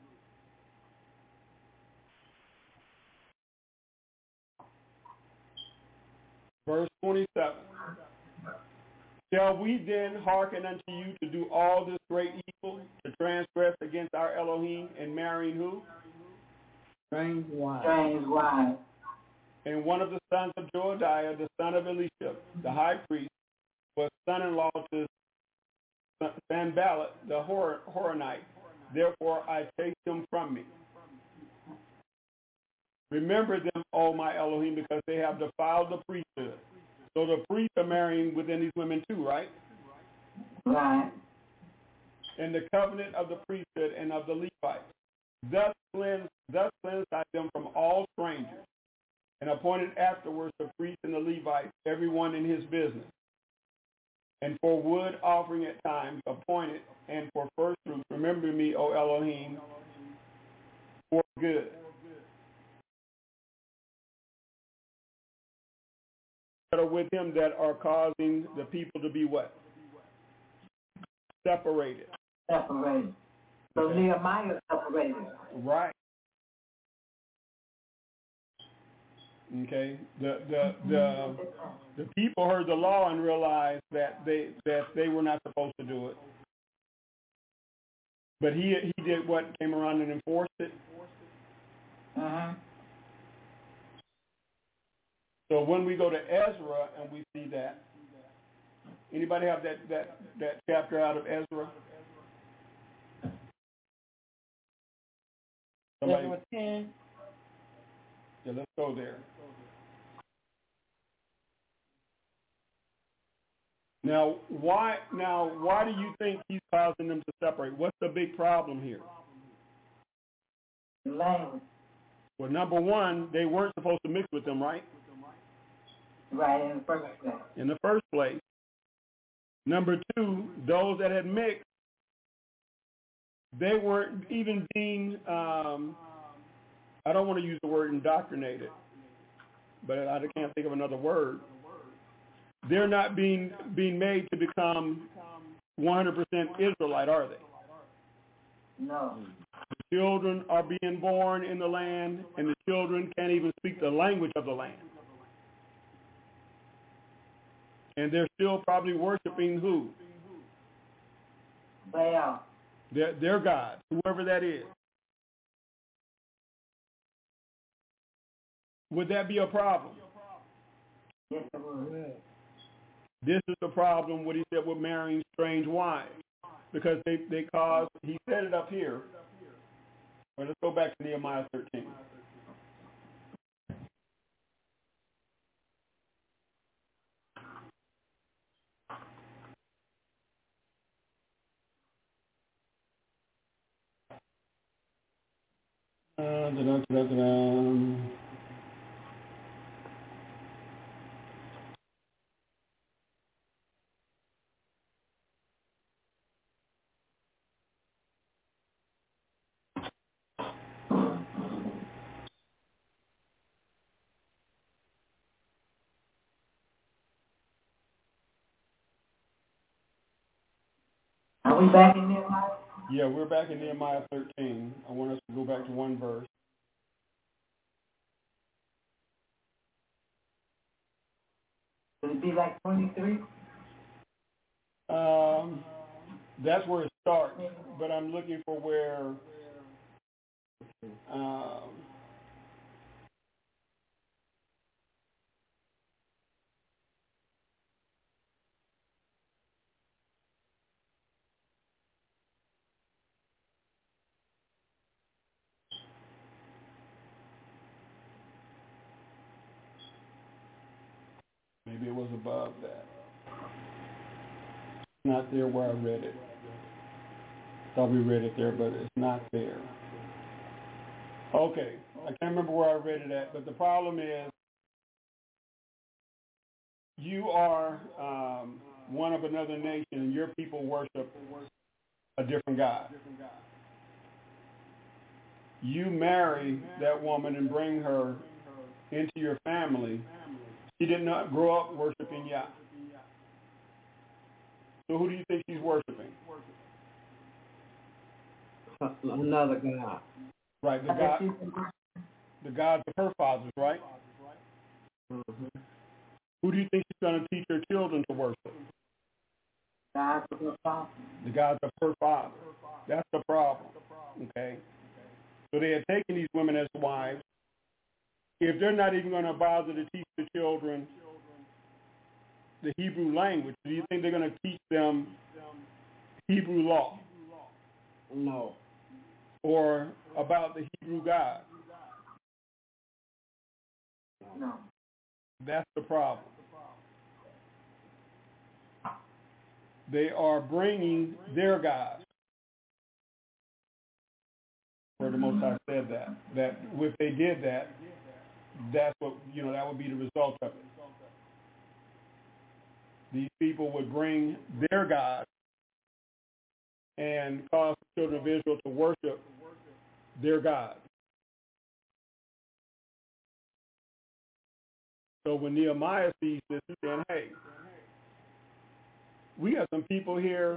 Verse 27. Shall we then hearken unto you to do all this great evil, to transgress against our Elohim and marrying who? Strange wives. Strange wives. And one of the sons of Joadiah, the son of Elisha, the high priest, was son-in-law to Sanballat, the Horonite. Therefore I take them from me. Remember them, O my Elohim, because they have defiled the priesthood. So the priests are marrying within these women too, right? Right. And the covenant of the priesthood and of the Levites. Thus cleansed I them from all strangers, and appointed afterwards the priests and the Levites, everyone in his business. And for wood offering at times appointed, and for first fruits, remember me, O Elohim, for good. That are with him that are causing the people to be what? Separated. Separated. So Okay. Nehemiah separated. Right. Okay. The people heard the law and realized that they were not supposed to do it. But he did what? Came around and enforced it. Uh-huh. So when we go to Ezra and we see that, anybody have that chapter out of Ezra? Somebody? Ezra 10. Yeah, let's go there. Now, why do you think he's causing them to separate? What's the big problem here? Language. Well, number one, they weren't supposed to mix with them, right? Right, in the first place. In the first place. Number two, those that had mixed, they weren't even being, I don't want to use the word indoctrinated, but I can't think of another word. They're not being made to become 100% Israelite, are they? No. The children are being born in the land, and the children can't even speak the language of the land. And they're still probably worshiping who? Baal. Their God, whoever that is. Would that be a problem? Yes, it would. This is the problem, what he said, with marrying strange wives. Because they cause, he said it up here. Well, let's go back to Nehemiah 13. we back in Nehemiah? Yeah, we're back in Nehemiah 13. I want us to go back to one verse. Would it be like 23? That's where it starts, but I'm looking for where maybe it was above that. It's not there where I read it. Thought we read it there, but it's not there. Okay, I can't remember where I read it at, but the problem is you are one of another nation, and your people worship a different God. You marry that woman and bring her into your family. She did not grow up worshiping Yah. So who do you think she's worshiping? Another God. Right, the gods of her fathers, right? Mm-hmm. Who do you think she's going to teach her children to worship? Gods of her father. The gods of her father. That's the problem, okay? So they had taken these women as wives. If they're not even going to bother to teach the children the Hebrew language, do you think they're going to teach them Hebrew law? No. Or about the Hebrew God? No. That's the problem. They are bringing their gods. Where the Most High said that if they did that, that's what, that would be the result of it. These people would bring their gods and cause the children of Israel to worship their God. So when Nehemiah sees this, he's saying, hey, we got some people here,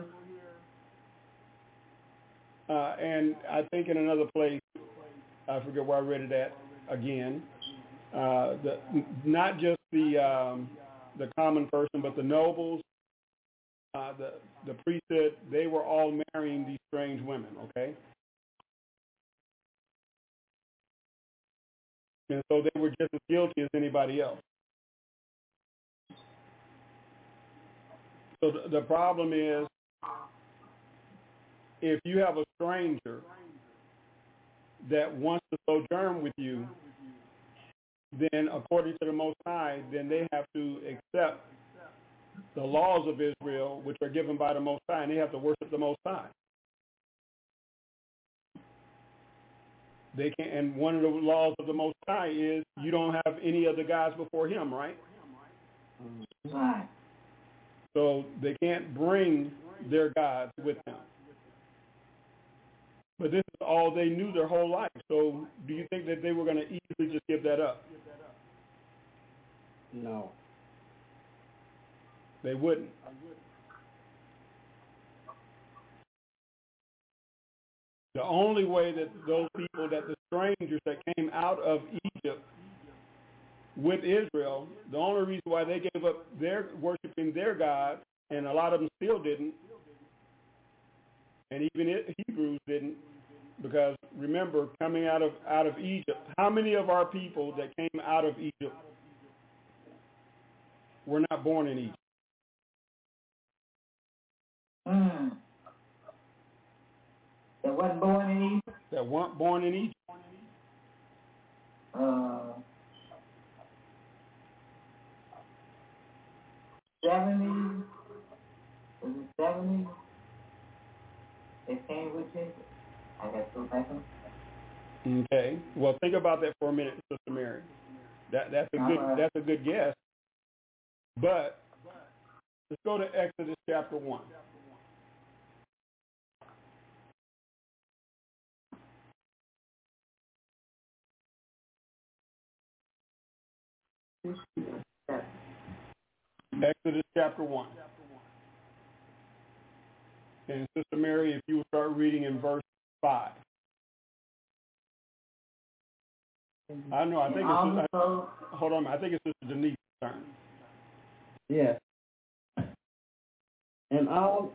and I think in another place, I forget where I read it at again, not just the common person, but the nobles, the priesthood, they were all marrying these strange women, okay? And so they were just as guilty as anybody else. So the problem is, if you have a stranger that wants to sojourn with you, then according to the Most High, then they have to accept the laws of Israel, which are given by the Most High, and they have to worship the Most High. They can, and one of the laws of the Most High is you don't have any other gods before Him, right? Right. So they can't bring their gods with them. But this is all they knew their whole life. So do you think that they were going to easily just give that up? No. They wouldn't. The only way that those people, that the strangers that came out of Egypt with Israel, the only reason why they gave up their worshiping their God, and a lot of them still didn't, and even Hebrews didn't, because remember, coming out of Egypt, how many of our people that came out of Egypt were not born in Egypt? That wasn't born in Egypt? That weren't born in Egypt. 70? Was it 70? They came with it? I got to go back on. Okay. Well, think about that for a minute, Sister Mary. That's a good guess. But let's go to Exodus chapter 1. Exodus chapter 1. And Sister Mary, if you would start reading in verse 5. I know, I think it's, hold on, I think it's Sister Denise's turn. Yes. And all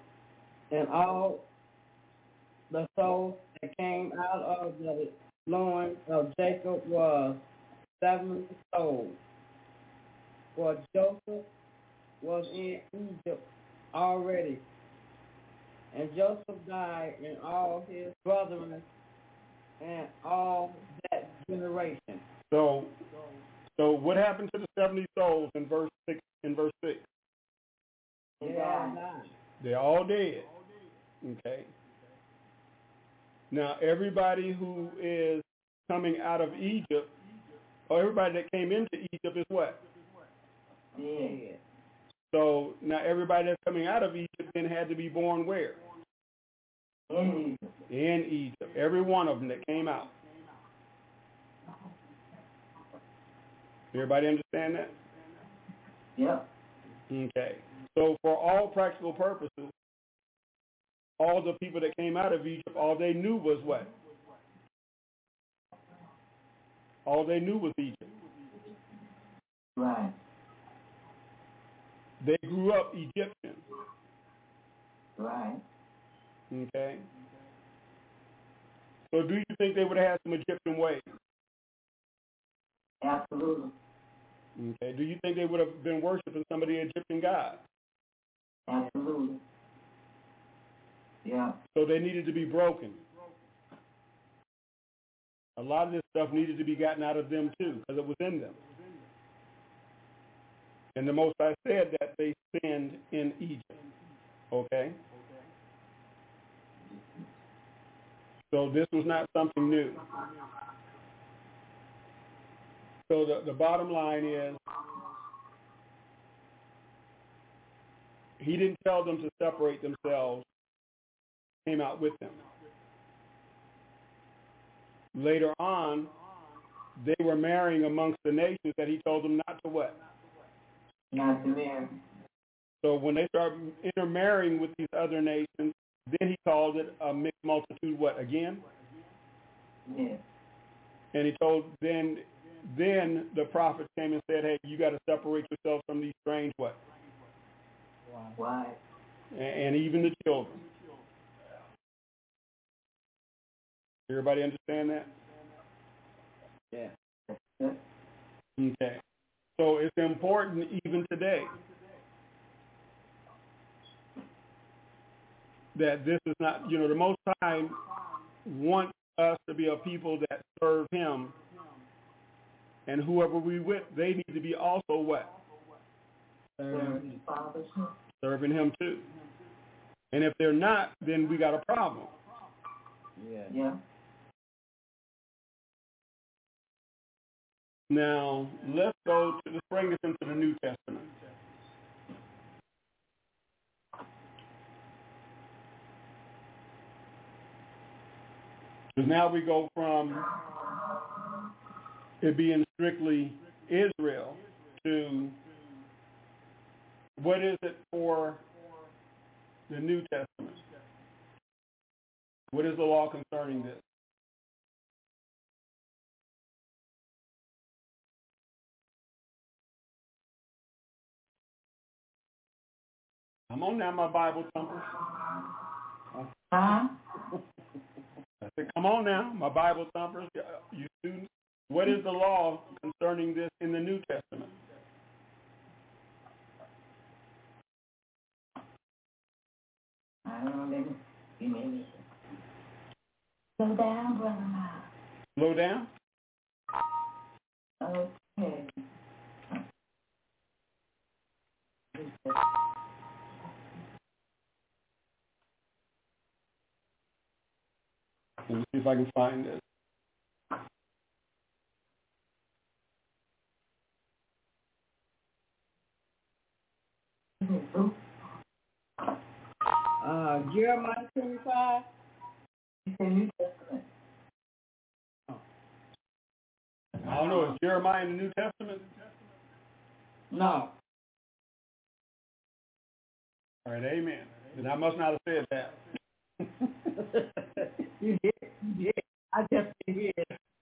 the souls that came out of the loins of Jacob was 70 souls. For Joseph was in Egypt already, and Joseph died, and all his brethren, and all that generation. So what happened to the 70 souls in verse 6? They all died. They're all dead. Okay. Now everybody who is coming out of Egypt, or everybody that came into Egypt is what? Dead. So now everybody that's coming out of Egypt then had to be born where? In Egypt. Every one of them that came out. Everybody understand that? Yep. Okay. So for all practical purposes, all the people that came out of Egypt, all they knew was what? All they knew was Egypt. Right. They grew up Egyptian. Right. Okay. So do you think they would have had some Egyptian ways? Absolutely. Okay. Do you think they would have been worshiping some of the Egyptian gods? Absolutely. Yeah. So they needed to be broken. A lot of this stuff needed to be gotten out of them too, because it was in them. And the Most High said that they sinned in Egypt. Okay? So this was not something new. So the bottom line is, he didn't tell them to separate themselves, came out with them. Later on, they were marrying amongst the nations that he told them not to what? Not to marry. So when they start intermarrying with these other nations, then he called it a mixed multitude what again? Yes. And he told, then the prophet came and said, hey, you got to separate yourself from these strange what? Why? And even the children. Everybody understand that? Yeah. Okay. So it's important even today that this is not, the Most High wants us to be a people that serve him, and whoever we with, they need to be also what? Serving him too. And if they're not, then we got a problem. Yeah. Now, let's bring this into the New Testament. Because now we go from it being strictly Israel to what is it for the New Testament? What is the law concerning this? Come on now, my Bible thumpers. Huh? I said, come on now, my Bible thumpers, you students. What is the law concerning this in the New Testament? I don't know. Maybe. Slow down, Brother Miles. Slow down? Okay. Let me see if I can find this. Jeremiah 25. It's the New Testament. I don't know, is Jeremiah in the New Testament? No. All right, amen. And I must not have said that. You did. I just did.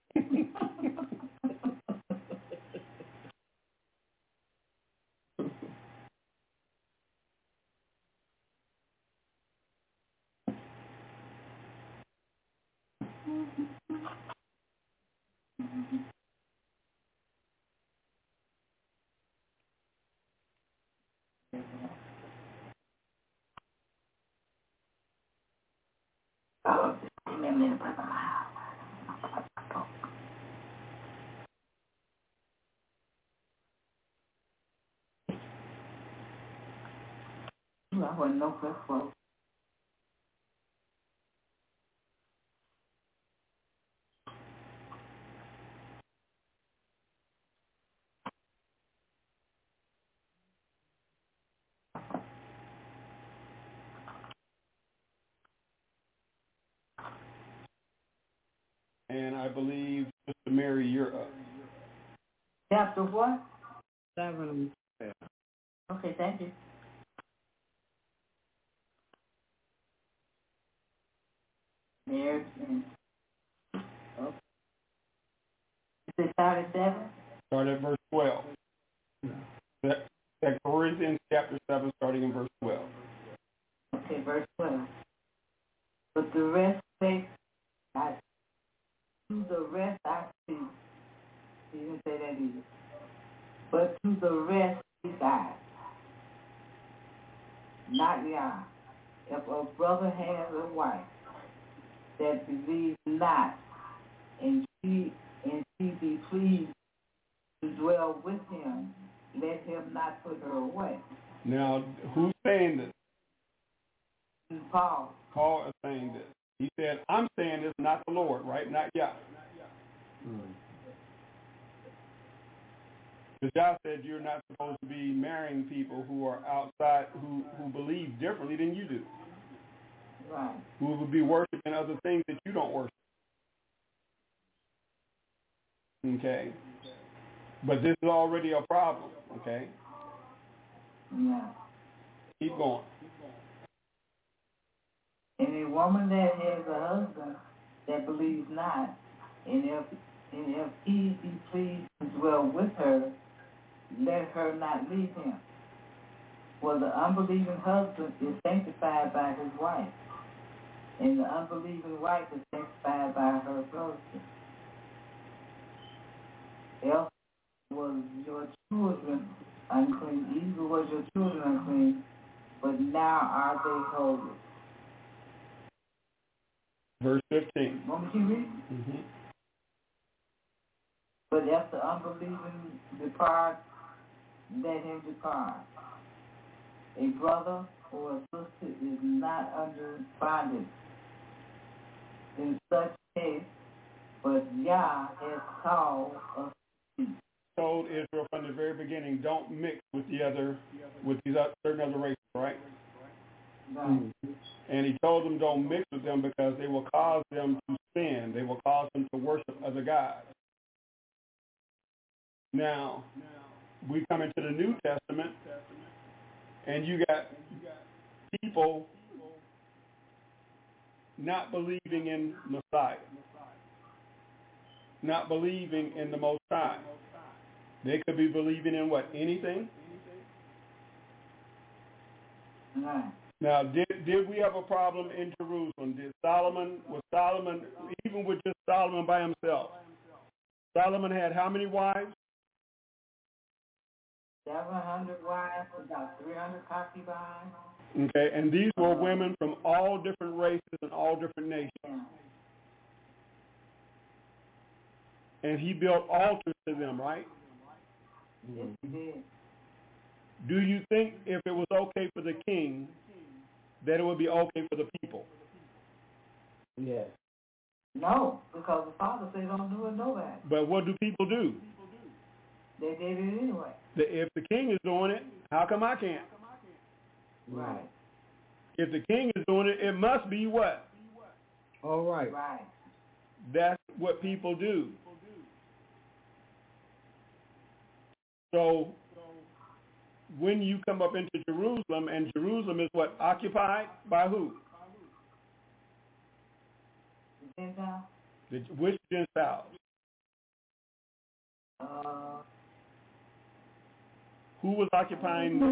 I wasn't no place for. And I believe, Sister Mary, you're up. Chapter what? 7. Okay, thank you. Marriage and okay. Is it started 7? Start at verse 12. That Corinthians chapter 7, starting in verse 12. Okay, verse 12. But the rest say, to the rest I speak. He didn't say that either. But to the rest he died. Not Yah. If a brother has a wife that believes not, and she be pleased to dwell with him, let him not put her away. Now, who's saying this? Paul. Paul is saying this. He said, I'm saying this, not the Lord, right? Not Yah. Because Yah said you're not supposed to be marrying people who are outside, who believe differently than you do. Right. Who would be worshiping other things that you don't worship. Okay? But this is already a problem, okay? Yeah. Keep going. And a woman that has a husband that believes not, and if he be pleased to dwell with her, let her not leave him. For the unbelieving husband is sanctified by his wife, and the unbelieving wife is sanctified by her husband. Else was your children unclean, either was your children unclean, but now are they holy. Verse 15. Want me to read? Mm-hmm. But if the unbelieving depart, let him depart. A brother or a sister is not under bondage in such case, but Yah has called us. Told Israel from the very beginning, don't mix with these certain other races, right? Right. And he told them don't mix with them because they will cause them to sin. They will cause them to worship other gods. Now, we come into the New Testament, and you got people not believing in Messiah, not believing in the Most High. They could be believing in what? Anything? Right. Now, did we have a problem in Jerusalem? Was Solomon, even with just Solomon by himself, Solomon had how many wives? 700 wives, about 300 concubines. Okay, and these were women from all different races and all different nations. Yeah. And he built altars to them, right? Yes, he did. Do you think if it was okay for the king, that it would be okay for the people? Yes. No, because the Father said don't do it nobody. But what do people do? They did it anyway. If the king is doing it, how come I can't? Right. If the king is doing it, it must be what? All right. Right. That's what people do. So when you come up into Jerusalem, and Jerusalem is what? Occupied by who? Gentile? Which Gentiles? Who was occupying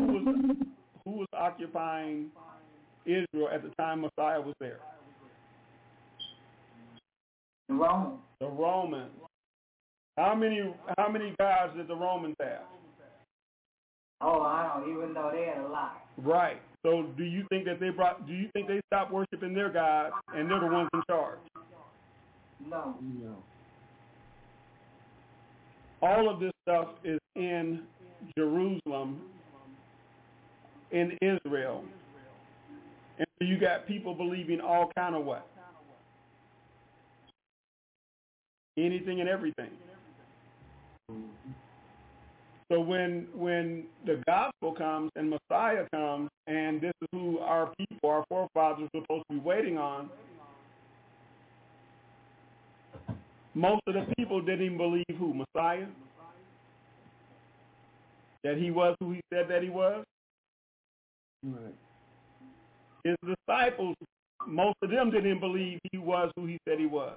Israel at the time Messiah was there? The Romans. The Romans. How many gods did the Romans have? Oh, I don't even know. They had a lot. Right. So do you think they stopped worshiping their gods and they're the ones in charge? No. All of this stuff is in Jerusalem, in Israel. And so you got people believing all kind of what? Anything and everything. So when the gospel comes and Messiah comes, and this is who our people, our forefathers, are supposed to be waiting on, most of the people didn't even believe who? Messiah? That he was who he said that he was? Right. His disciples, most of them didn't believe he was who he said he was.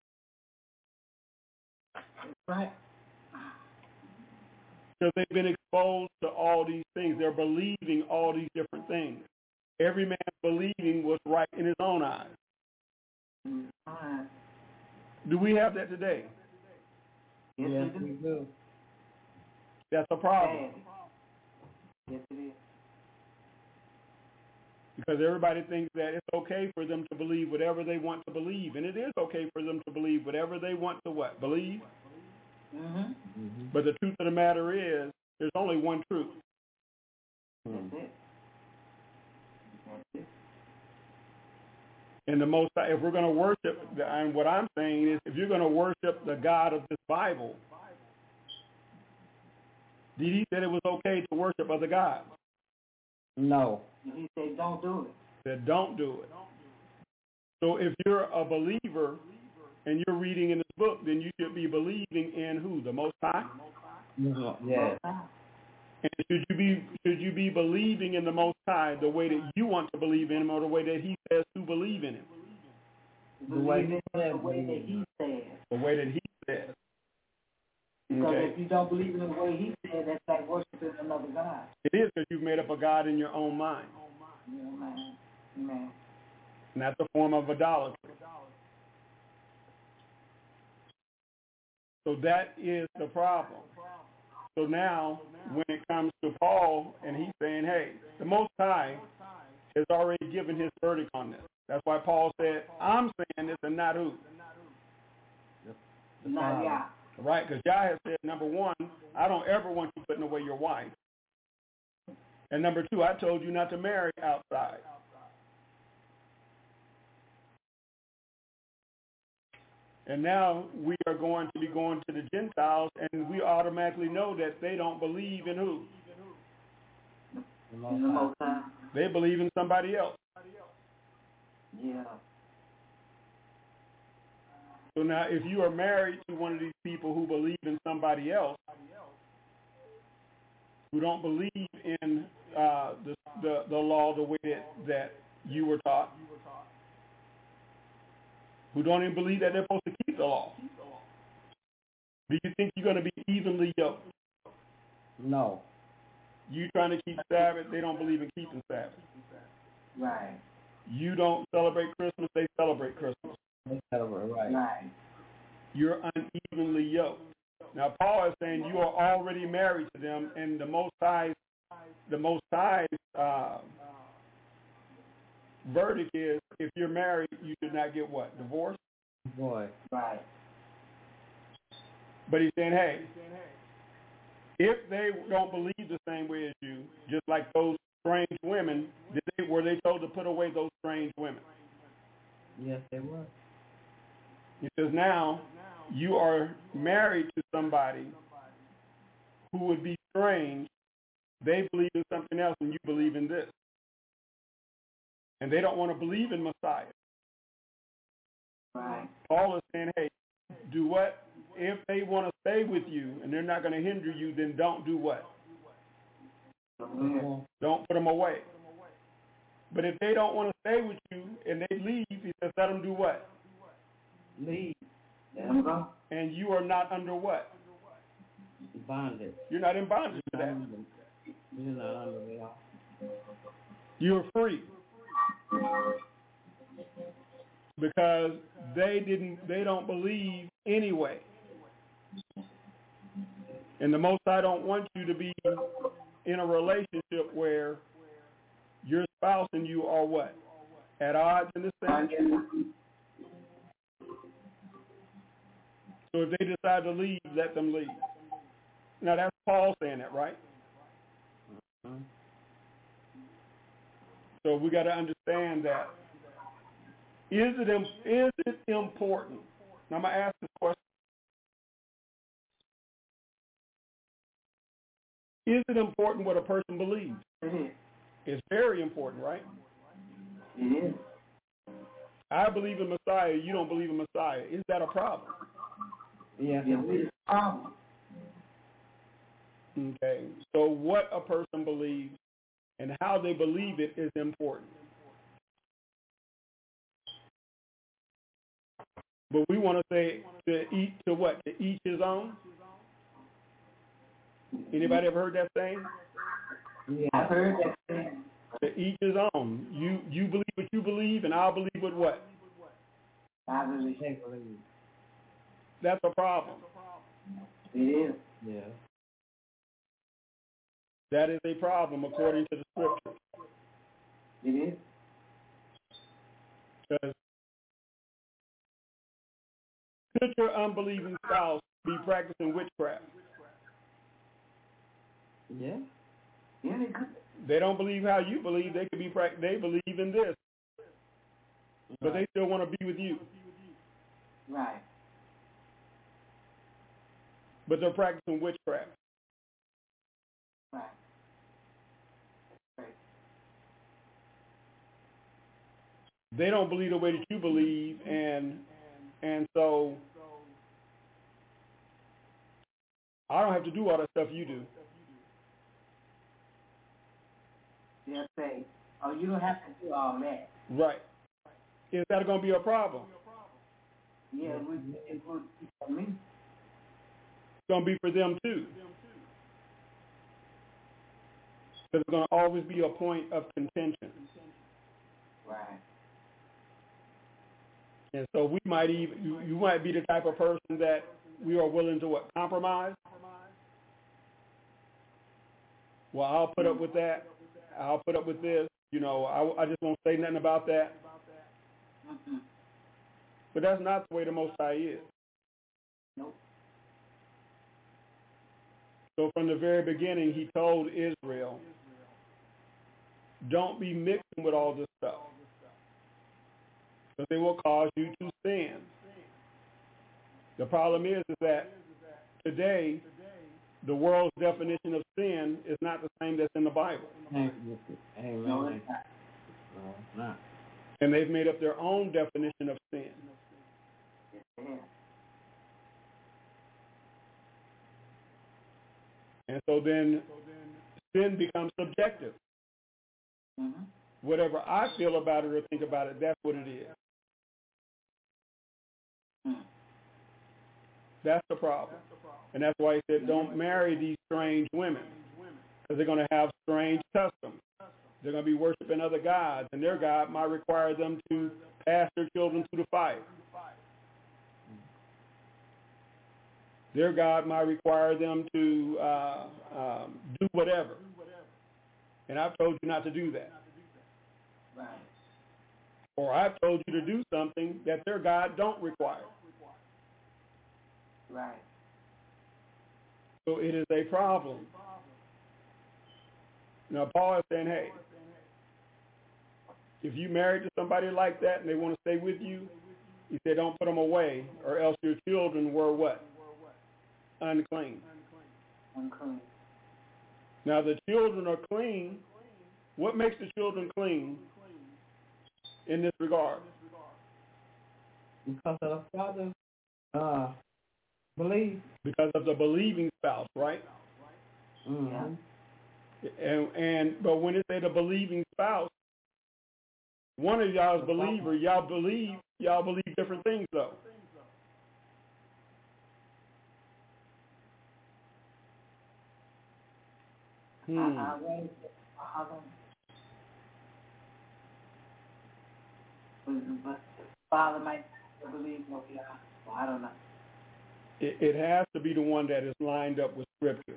Right. Because they've been exposed to all these things. They're believing all these different things. Every man believing was right in his own eyes. Do we have that today? Yes, we do. That's a problem. Yes, it is. Because everybody thinks that it's okay for them to believe whatever they want to believe. And it is okay for them to believe whatever they want to what? Believe? Mm-hmm. But the truth of the matter is, there's only one truth. That's it. That's it. And the most, if we're going to worship, and what I'm saying is, if you're going to worship the God of this Bible, did he say it was okay to worship other gods? No. He said, don't do it. Said, don't do it. So if you're a believer and you're reading in this book, then you should be believing in who? The Most High? Yes. And should you be believing in the Most High the way that you want to believe in him, or the way that he says to believe in him? The way that he says. The way that he says. Because if you don't believe in the way he said, that's like worshiping another God. It is, because you've made up a God in your own mind. Amen. And that's a form of idolatry. So that is the problem. So now, when it comes to Paul, and he's saying, hey, the Most High has already given his verdict on this. That's why Paul said, I'm saying this and not who? Not Yah. Right, because Yah has said, number one, I don't ever want you putting away your wife. And number two, I told you not to marry outside. And now we are going to be going to the Gentiles, and we automatically know that they don't believe in who? In the Most High. They believe in somebody else. Yeah. So now if you are married to one of these people who believe in somebody else, who don't believe in the law the way that you were taught, who don't even believe that they're supposed to keep the law, do you think you're going to be evenly yoked? No. You trying to keep Sabbath, they don't believe in keeping Sabbath. Right. You don't celebrate Christmas, they celebrate Christmas. They celebrate, right. You're unevenly yoked. Now Paul is saying you are already married to them, and the Most High's verdict is, if you're married, you should not get what? Divorce? Boy. Right. But he's saying, hey, if they don't believe the same way as you, just like those strange women, were they told to put away those strange women? Yes, they were. He says, now you are married to somebody who would be strange. They believe in something else and you believe in this. And they don't want to believe in Messiah. Right. Paul is saying, hey, do what? If they want to stay with you and they're not going to hinder you, then don't do what? Don't put them away. But if they don't want to stay with you and they leave, he says, let them do what? Leave. And you are not under what? Bondage. You're not in bondage to that. You're not under the law. You're free. Because they don't believe anyway. And the Most High don't want you to be in a relationship where your spouse and you are what? At odds in this thing? So if they decide to leave, let them leave. Now that's Paul saying that, right? So we got to understand that. Is it important? Now I'm going to ask this question. Is it important what a person believes? It is. It's very important, right? It is. I believe in Messiah. You don't believe in Messiah. Is that a problem? Yes, Yeah, it is a problem. Okay. So what a person believes and how they believe it is important. But we want to say to what? To each his own? Anybody ever heard that saying? Yeah, I've heard that saying. To each his own. You believe what you believe, and I'll believe what? I believe. That's a problem. It is. Yeah. That is a problem according to the scripture. It is. Because could your unbelieving spouse be practicing witchcraft? Yeah. Yeah, they could. They don't believe how you believe. They could be they believe in this, but they still want to be with you. Right. But they're practicing witchcraft. Right. Right. They don't believe the way that you believe, and so I don't have to do all that stuff you do. They'll say, oh, you don't have to do all that. Right. Is that going to be a problem? Yeah, it would be for me. It's going to be for them too. Because it's going to always be a point of contention. Right. And so we might you might be the type of person that we are willing to what? Compromise? Well, I'll put up with that. I'll put up with this. You know, I just won't say nothing about that. Mm-hmm. But that's not the way the Most High is. Nope. So from the very beginning, he told Israel, don't be mixing with all this stuff, because they will cause you to sin. The problem is that today, the world's definition of sin is not the same that's in the Bible. Amen. No, it's not. No, it's not. And they've made up their own definition of sin. Yeah. And so then sin becomes subjective. Mm-hmm. Whatever I feel about it or think about it, that's what it is. Mm. That's the problem. And that's why he said don't marry these strange women, because they're going to have strange customs. They're going to be worshiping other gods, and their God might require them to pass their children through the fire. Their God might require them to do whatever. And I've told you not to do that. Right. Or I've told you to do something that their God don't require. Right. So it is a problem. Now Paul is saying, hey, if you married to somebody like that and they want to stay with you, he said don't put them away, or else your children were what? Unclean. Unclean. Now the children are clean. What makes the children clean in this regard? Because of the father believe. Because of the believing spouse, right? Mm-hmm. But when it say the believing spouse, one of y'all is believer. Y'all believe different things though. Father might believe what we are. Well, I don't know. It has to be the one that is lined up with Scripture.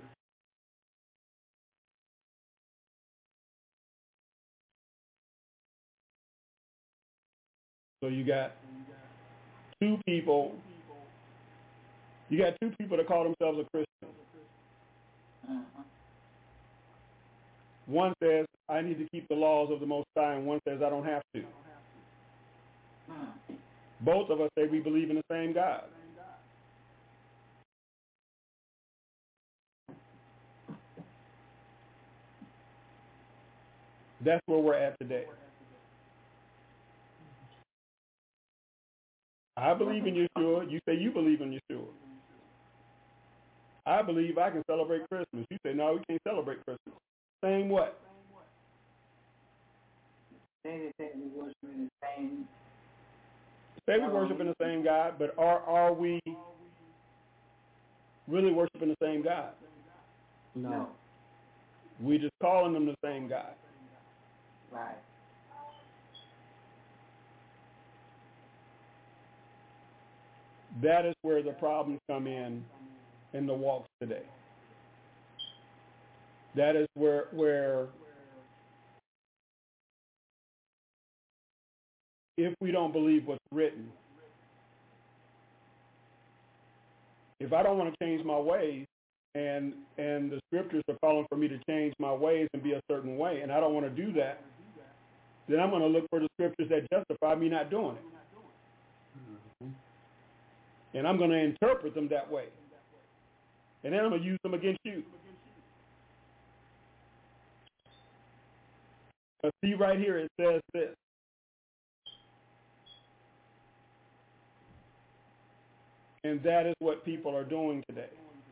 So you got two people. You got two people that call themselves a Christian. Uh-huh. One says, I need to keep the laws of the Most High, and one says, I don't have to. Both of us say we believe in the same God. That's where we're at today. I believe in Yeshua. You say you believe in Yeshua. I believe I can celebrate Christmas. You say, no, we can't celebrate Christmas. Same what? They say we worship in the same. Say we worship in the same God, but are we really worshiping the same God? No. We just calling them the same God. Right. That is where the problems come in the walks today. That is where if we don't believe what's written, if I don't want to change my ways and the scriptures are calling for me to change my ways and be a certain way, and I don't want to do that, then I'm going to look for the scriptures that justify me not doing it. Mm-hmm. And I'm going to interpret them that way. And then I'm going to use them against you. But see right here, it says this. And that is what people are doing today.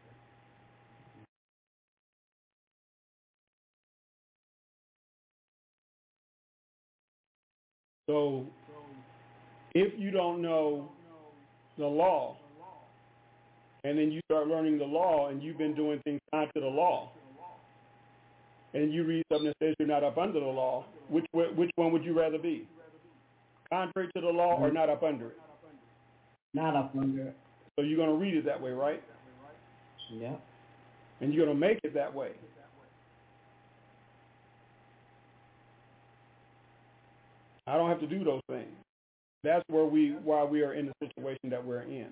So if you don't know the law, and then you start learning the law, and you've been doing things contrary to the law, and you read something that says you're not up under the law, which one would you rather be? Contrary to the law or not up under it? Not up under it. So you're going to read it that way, right? Yeah. And you're going to make it that way. I don't have to do those things. That's why we are in the situation that we're in.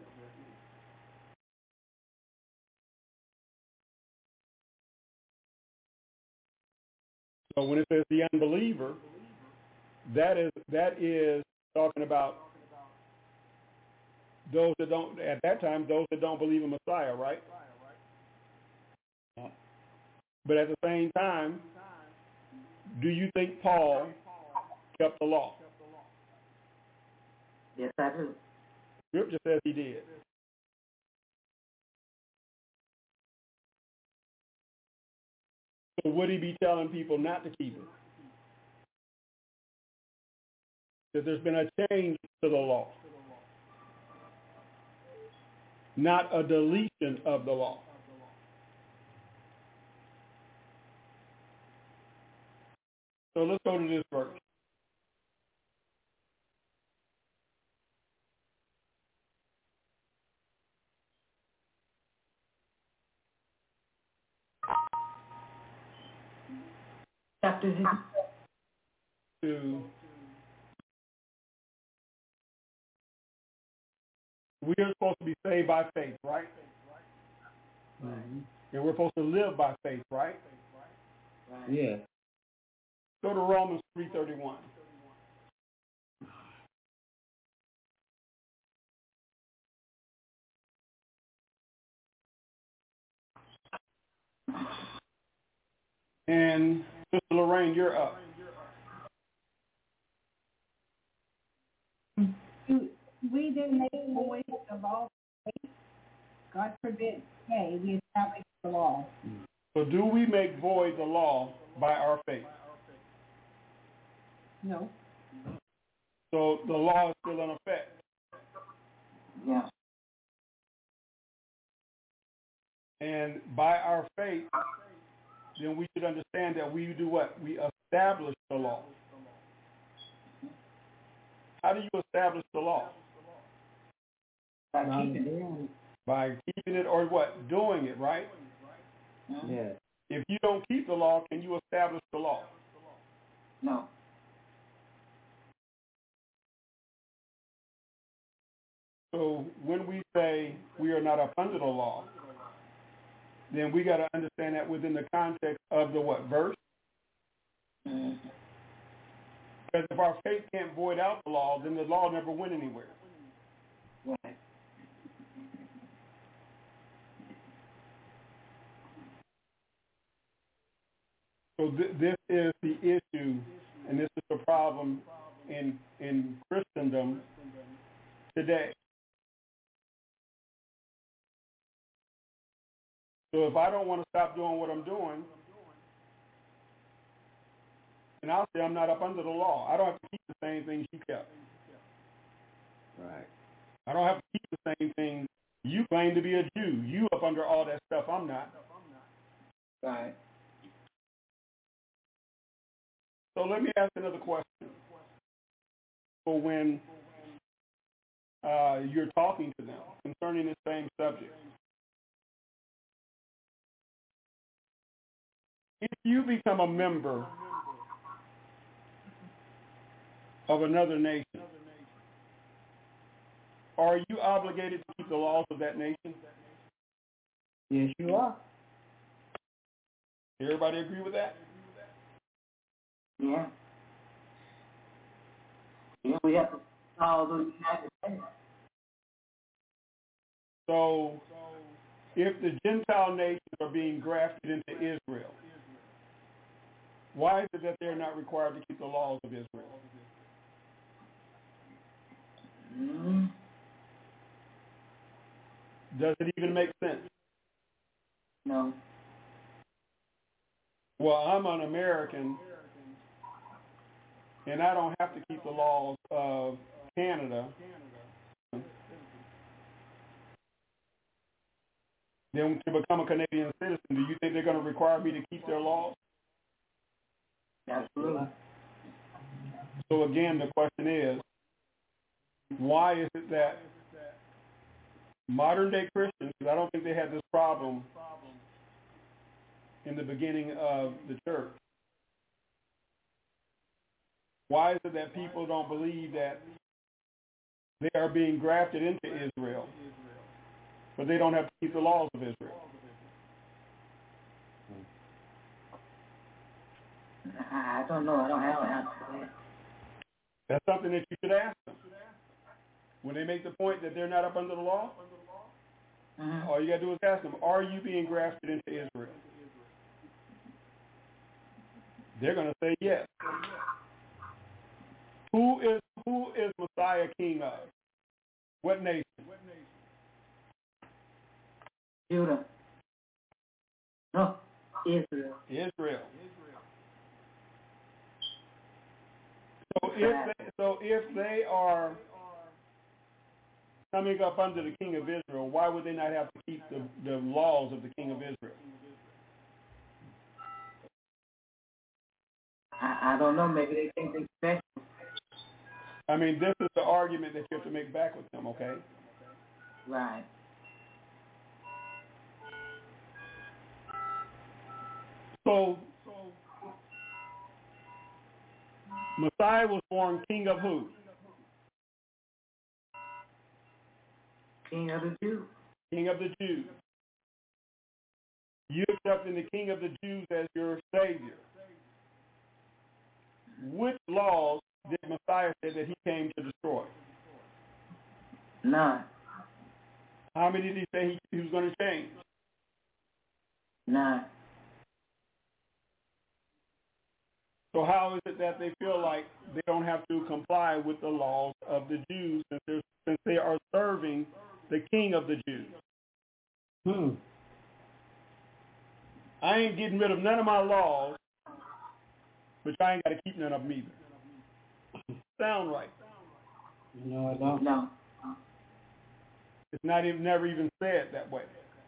So when it says the unbeliever, that is talking about those that don't, at that time, those that don't believe in Messiah, right? But at the same time, do you think Paul kept the law? Yes, I do. Scripture says he did. So would he be telling people not to keep it? That there's been a change to the law, not a deletion of the law. So let's go to this verse. Chapter 2. We are supposed to be saved by faith, right? Mm-hmm. And we're supposed to live by faith, right? Yeah. Go to Romans 3:31. And Sister Lorraine, you're up. We then make void the law of faith. God forbid, hey, we establish the law. So do we make void the law by our faith? No. So the law is still in effect. Yeah. And by our faith, then we should understand that we do what? We establish the law. How do you establish the law? By keeping it. By keeping it or what? Doing it, right? Yes. If you don't keep the law, can you establish the law? No. So when we say we are not up under the law, then we got to understand that within the context of the what verse? Mm-hmm. Because if our faith can't void out the law, then the law never went anywhere. Right. So this is the issue, and this is the problem in Christendom today. So if I don't want to stop doing what I'm doing, then I'll say I'm not up under the law. I don't have to keep the same things you kept. Right. I don't have to keep the same things. You claim to be a Jew. You up under all that stuff. I'm not. Right. So let me ask another question. For when you're talking to them concerning the same subject, if you become a member of another nation, are you obligated to keep the laws of that nation? Yes, you are. Everybody agree with that? Yeah. Yeah, we have to follow the United States. So if the Gentile nations are being grafted into Israel, why is it that they're not required to keep the laws of Israel? Mm-hmm. Does it even make sense? No. Well, I'm an American, and I don't have to keep the laws of Canada. Then to become a Canadian citizen, do you think they're going to require me to keep their laws? Absolutely. So again, the question is, why is it that modern-day Christians, because I don't think they had this problem in the beginning of the church, why is it that people don't believe that they are being grafted into Israel, but they don't have to keep the laws of Israel? I don't know. I don't have an answer for that. That's something that you should ask them. When they make the point that they're not up under the law, Mm-hmm. all you got to do is ask them, are you being grafted into Israel? They're going to say yes. Who is Messiah king of? What nation? Judah. No, Israel. Israel. So if they are coming up under the king of Israel, why would they not have to keep the laws of the king of Israel? I don't know. Maybe they think they're special. I mean, this is the argument that you have to make back with them, okay? Right. So Messiah was born king of who? King of the Jews. King of the Jews. You accepting the king of the Jews as your savior. Which laws did Messiah say that he came to destroy? None. How many did he say he was going to change? None. So how is it that they feel like they don't have to comply with the laws of the Jews since they are serving the king of the Jews? I ain't getting rid of none of my laws, but I ain't got to keep none of them either. Sound right? No, I don't. No. It's not even, never even said that way.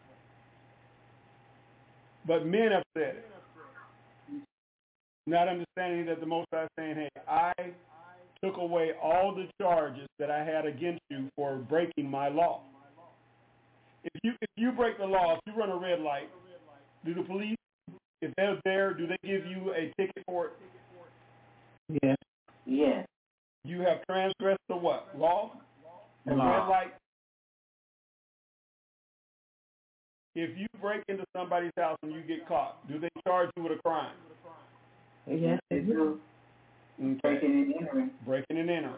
But men have said it. Not understanding that the Most High is saying, hey, I took away all the charges that I had against you for breaking my law. If you break the law, if you run a red light, do the police, if they're there, do they give you a ticket for it? Yes. Yes. You have transgressed the what? Law? A Law. red light? If you break into somebody's house and you get caught, do they charge you with a crime? Yes, They do. Okay. Breaking and entering. Breaking and entering.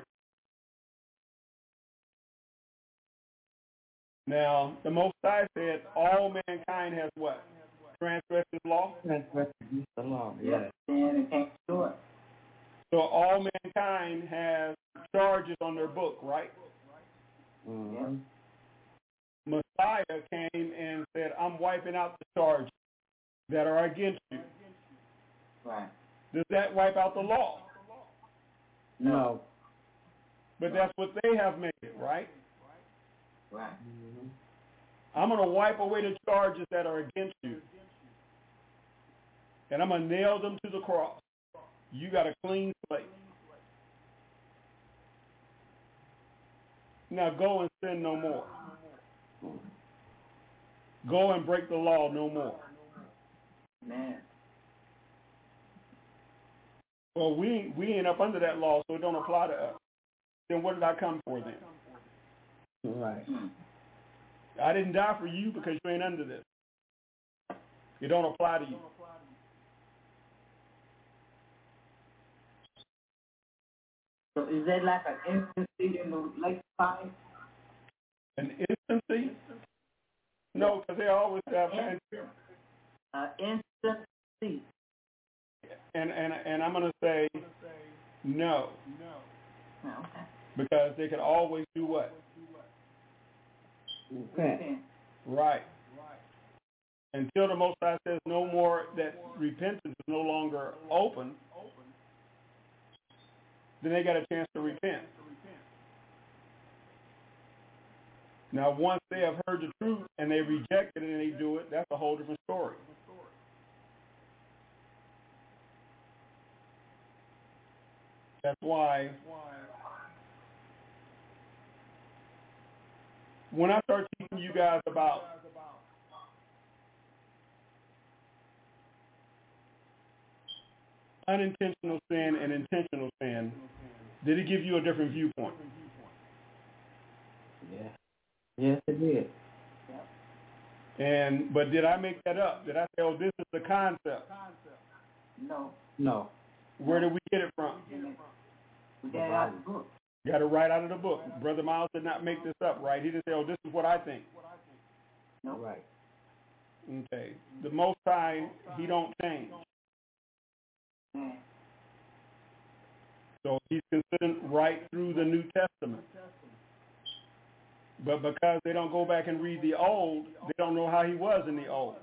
Now, the Most High said all mankind has what? Transgressed his law? Transgressed the law, yes. And it can't do it. So all mankind has charges on their book, right? Mm-hmm. Messiah came and said, I'm wiping out the charges that are against you. Right. Does that wipe out the law? No. But that's what they have made it, right? Right. Mm-hmm. I'm going to wipe away the charges that are against you. And I'm going to nail them to the cross. You got a clean slate. Now go and sin no more. Go and break the law no more. Man. Well, we ain't up under that law, so it don't apply to us. Then what did I come for then? Right. I didn't die for you because you ain't under this. It don't apply to you. So is that like an instancy in the lake fire? An instancy? No, because they always have. Instancy. And I'm going to say no. Okay. Because they can always do what? Okay. Right. Until the Most High says no more, that repentance is no longer open, then they got a chance to repent. Now, once they have heard the truth and they reject it and they do it, that's a whole different story. That's why when I start teaching you guys about unintentional sin and intentional sin, did it give you a different viewpoint? Yeah. Yes, it did. But did I make that up? Did I say, oh, this is the concept? No. No. Where did we get it from? We got it out of the book. Got it right out of the book. Brother Miles did not make this up, right? He didn't say, oh, this is what I think. No. Right. Okay. The Most High, he don't change. So he's consistent right through the New Testament. But because they don't go back and read the Old, they don't know how he was in the Old.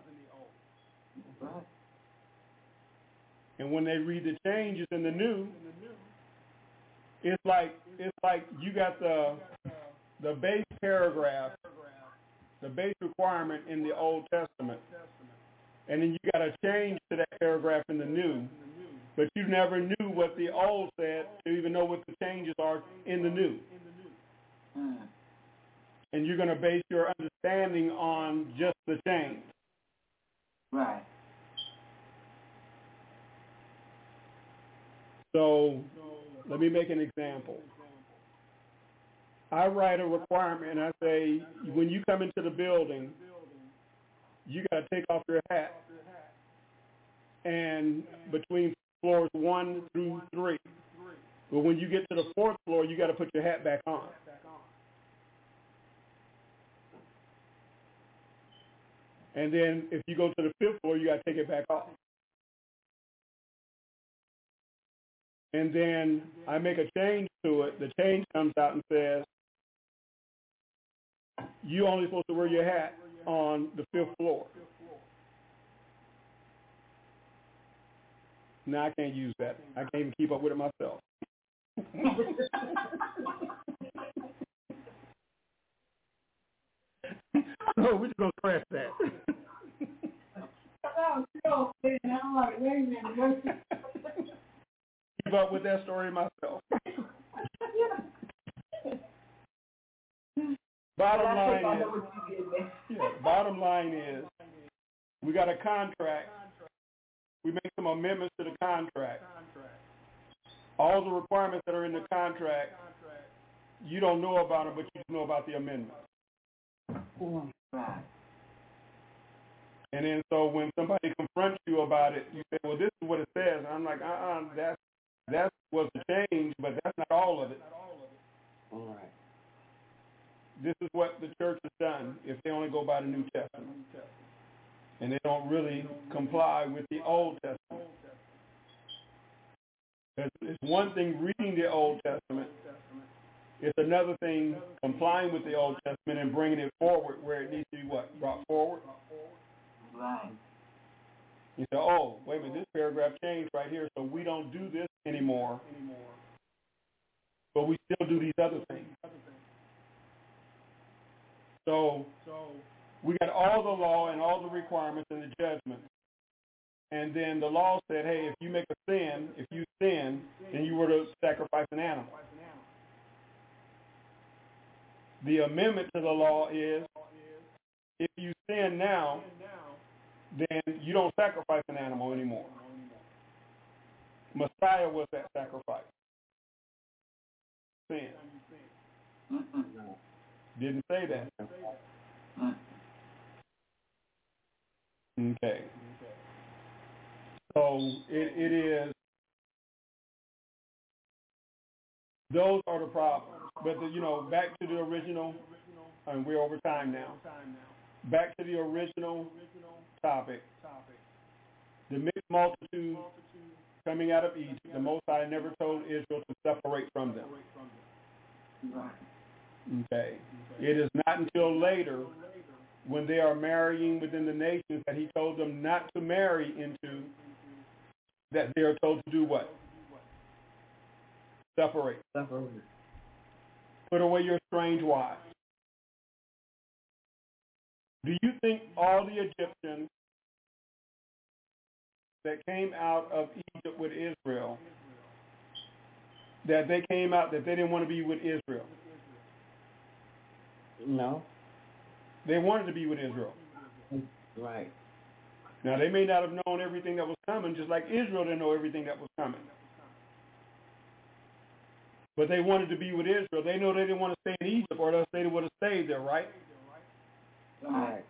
And when they read the changes in the New, it's like you got the base paragraph, the base requirement in the Old Testament, and then you got to change to that paragraph in the New. But you never knew what the Old said to even know what the changes are in the New. And you're going to base your understanding on just the change. Right. So let me make an example. I write a requirement and I say, when you come into the building, you got to take off your hat. And between floors 1 through 3. But when you get to the 4th floor, you got to put your hat back on. And then if you go to the 5th floor, you got to take it back off. And then I make a change to it. The change comes out and says, you only supposed to wear your hat on the 5th floor. No, I can't use that. I can't even keep up with it myself. So we're just going to scratch that. I'm like, wait a minute. Keep up with that story myself. Bottom line is, we got a contract. We make some amendments to the contract. All the requirements that are in the contract, you don't know about them, but you know about the amendment. And then so when somebody confronts you about it, you say, well, this is what it says. And I'm like, that was a change, but that's not all of it. All right. This is what the church has done if they only go by the New Testament. And they don't really comply with the Old Testament. It's one thing reading the Old Testament. It's another thing complying with the Old Testament and bringing it forward where it needs to be what? Brought forward? Right. You say, oh, wait a minute, this paragraph changed right here, so we don't do this anymore. But we still do these other things. So we got all the law and all the requirements and the judgments. And then the law said, hey, if you make a sin, if you sin, then you were to sacrifice an animal. The amendment to the law is, if you sin now, then you don't sacrifice an animal anymore. Messiah was that sacrifice. Sin. Didn't say that. Okay. So it is, those are the problems. But, back to the original, and we're over time now. Back to the original topic. The mixed multitude coming out of Egypt, the Most High never told Israel to separate from them. Okay. It is not until later, when they are marrying within the nations, that he told them not to marry into, that they are told to do what? Separate. Put away your strange wives. Do you think all the Egyptians that came out of Egypt with Israel, that they came out, that they didn't want to be with Israel? No. They wanted to be with Israel. Right. Now, they may not have known everything that was coming, just like Israel didn't know everything that was coming. But they wanted to be with Israel. They know they didn't want to stay in Egypt, or else they would have stayed there, right? Right.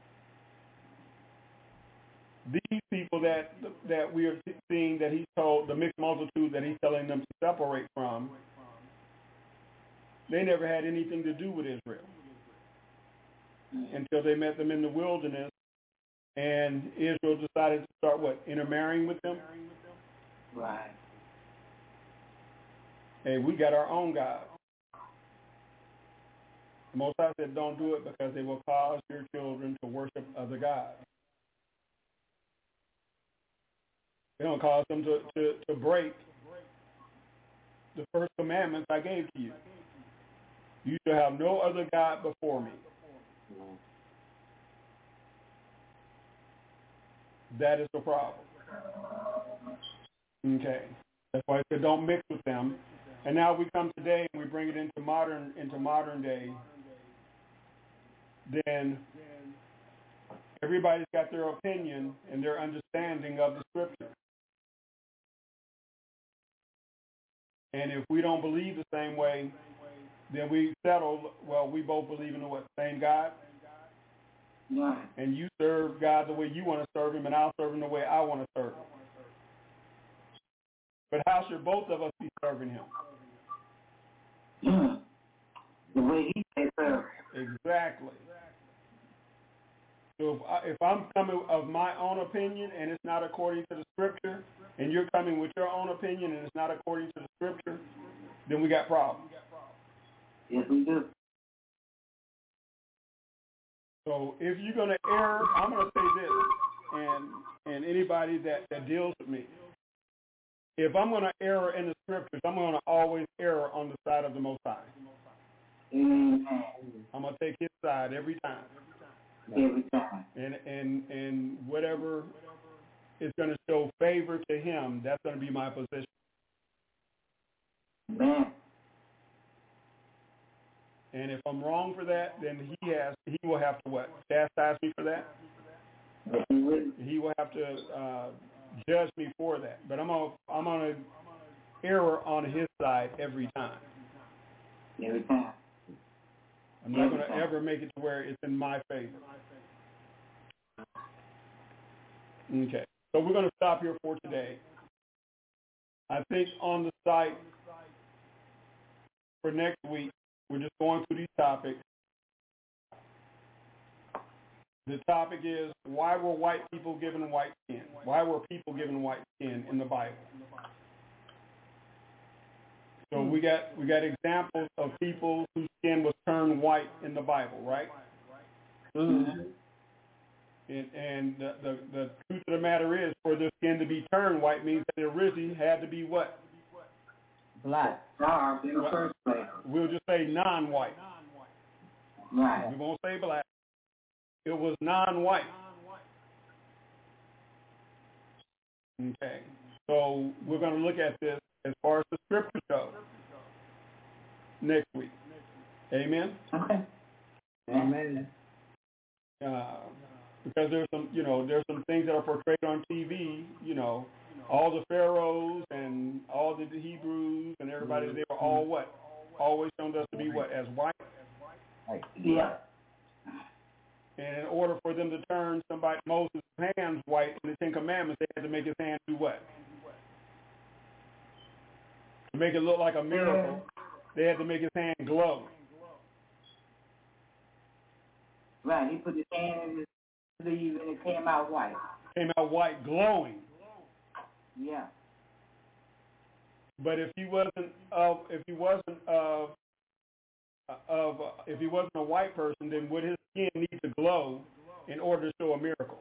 These people that we are seeing that he's told, the mixed multitude that he's telling them to separate from, they never had anything to do with Israel until they met them in the wilderness, and Israel decided to start what? Intermarrying with them? Right. Hey, we got our own God. The Most High said don't do it because they will cause your children to worship other gods. They don't cause them to break the first commandments I gave to you. You shall have no other God before me. That is the problem. Okay. That's why I said don't mix with them. And now we come today and we bring it into modern day. Then everybody's got their opinion and their understanding of the scripture. And if we don't believe the same way, then we settle, well, we both believe in the what? Same God? Yeah. And you serve God the way you want to serve him, and I'll serve him the way I want to serve him. But how should both of us be serving him? The way he said serve. Exactly. So if I'm coming of my own opinion and it's not according to the scripture, and you're coming with your own opinion and it's not according to the scripture, then we got problems. Yes, we do. So if you're going to err, I'm going to say this, and anybody that deals with me, if I'm going to err in the scriptures, I'm going to always err on the side of the Most High. Amen. I'm going to take his side every time. Every time. And whatever is going to show favor to him, that's going to be my position. Amen. And if I'm wrong for that, then he will have to what? Chastise me for that? He will have to judge me for that. But I'm gonna err on his side every time. Every time. I'm not going to ever make it to where it's in my favor. Okay. So we're going to stop here for today. I think on the site for next week, we're just going through these topics. The topic is, why were white people given white skin? Why were people given white skin in the Bible? So we got examples of people whose skin was turned white in the Bible, right? Mm-hmm. And the truth of the matter is, for their skin to be turned white means that it originally had to be what? Black. Dark in the first place. We'll just say non-white. Right. We won't say black. It was non-white. Okay. So we're going to look at this as far as the scripture goes next week. Amen? Okay. Amen. Because there's some things that are portrayed on TV, all the pharaohs and all the Hebrews and everybody, they were all what? Always shown us to be what? As white. Yeah. And in order for them to turn Moses' hands white in the Ten Commandments, they had to make his hand do what? To make it look like a miracle, they had to make his hand glow. Right. He put his hand in his sleeve and it came out white. Came out white, glowing. Yeah. But if he wasn't a white person, then would his skin need to glow in order to show a miracle?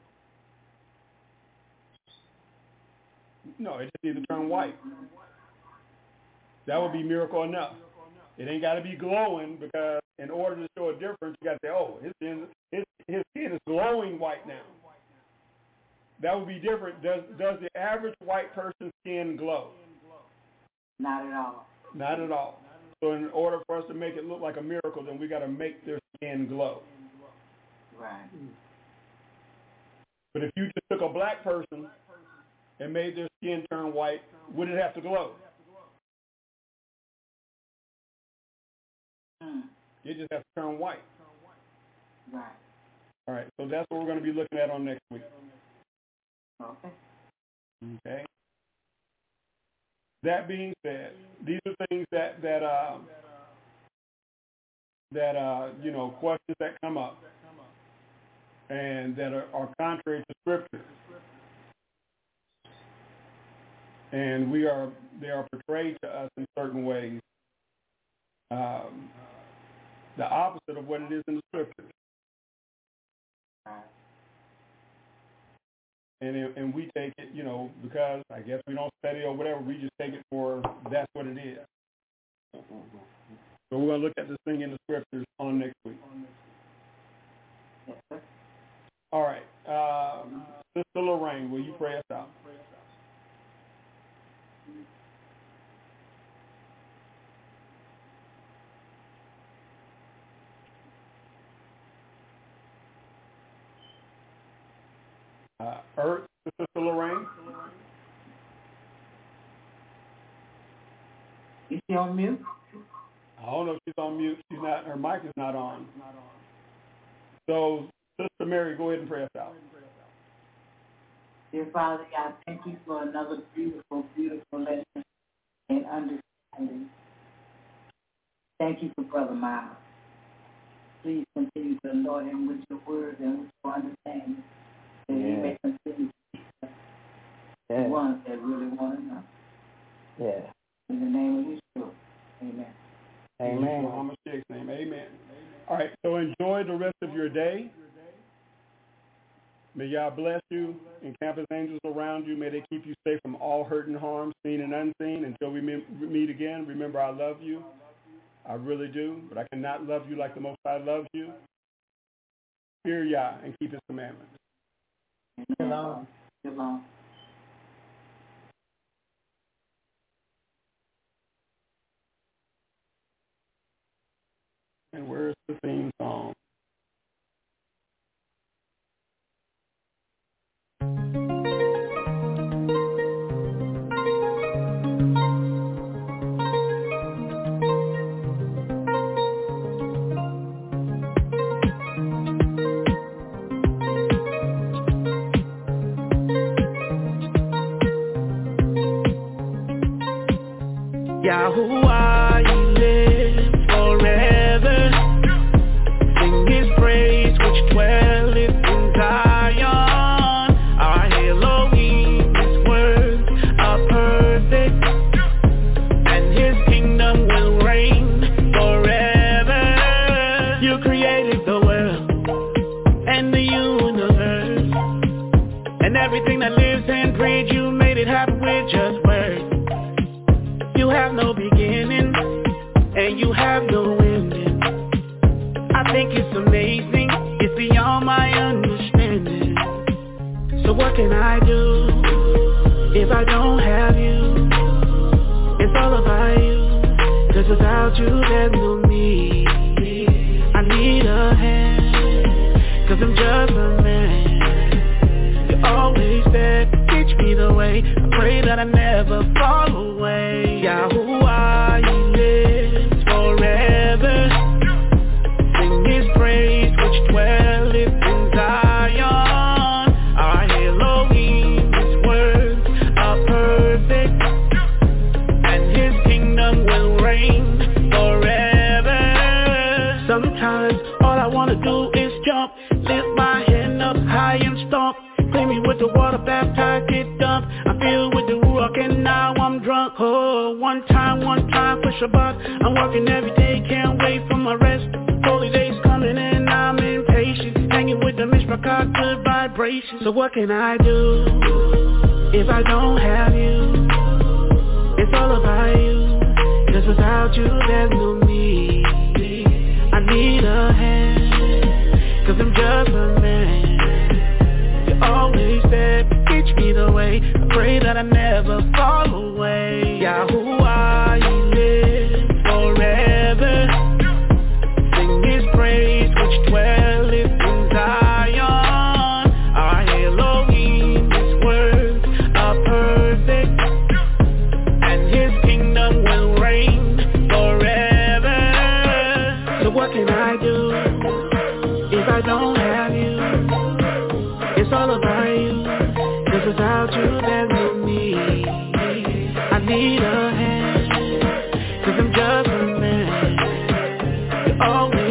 No, it just needs to turn white. That would be miracle enough. It ain't got to be glowing, because in order to show a difference, you got to say, oh, his skin is glowing white now. That would be different. Does the average white person's skin glow? Not at all. Not at all. So in order for us to make it look like a miracle, then we got to make their skin glow. Right. But if you just took a black person and made their skin turn white, would it have to glow? It just has to turn white. Right. All right. So that's what we're going to be looking at on next week. Okay. Okay. That being said, these are things that questions that come up and that are contrary to Scripture, and they are portrayed to us in certain ways, the opposite of what it is in the Scripture. And we take it, because I guess we don't study or whatever, we just take it for that's what it is. So we're going to look at this thing in the Scriptures on next week. All right. Sister Lorraine, will you pray us out? Sister Lorraine? Is she on mute? I don't know if she's on mute. She's not. Her mic is not on. So, Sister Mary, go ahead and pray us out. Dear Father God, thank you for another beautiful, beautiful lesson and understanding. Thank you for Brother Miles. Please continue to anoint him with your word and with your understanding, that he may continue to teach us the ones that really want to know. Yeah. In the name of Yeshua. Amen. Amen. In Yeshua HaMashiach's name. Amen. All right. So enjoy the rest of your day. May Yah bless you and camp His angels around you. May they keep you safe from all hurt and harm, seen and unseen. Until we meet again, remember I love you. I really do, but I cannot love you like the Most High loves you. Fear Yah and keep His commandments. Shalom. Shalom. And where's the theme song? Yahuwah, you live forever. Sing His praise, which dwelleth in Zion. Our Elohim, His words are perfect, and His kingdom will reign forever. You created the world and the universe, and everything that lives and breathes. You made it happen with just words. You have no beginning, and you have no ending. I think it's amazing, it's beyond my understanding. So what can I do if I don't have you? It's all about you, 'cause without you there's no me. I need a hand, 'cause I'm just a man. You're always there, teach me the way. I pray that I never fall away. Yahuwah, He lives forever. Sing His praise, which dwelleth in Zion. Our Elohim, His words are perfect, and His kingdom will reign forever. Sometimes all I wanna do is jump, lift my hand up high and stomp. Clean me with the water, baptize, get dumped. I'm filled with the Ruach and now I'm drunk. Oh, one time for Shabbat. I'm working every day, can't wait for my rest. Holy days coming and I'm impatient. Hanging with the Mishpachah, good vibrations. So what can I do if I don't have you? It's all about you, 'cause without you there's no me. I need a hand, 'cause I'm just a man. Always there, teach me the way. I pray that I never fall away. Yahuwah, He lives forever. Sing His praise, which dwelleth in Zion. Our Elohim, His words are perfect, and His kingdom will reign forever. So what can I do if I don't have you? It's all about you, 'cause without you there's no me. I need a hand, 'cause I'm just a man. You're always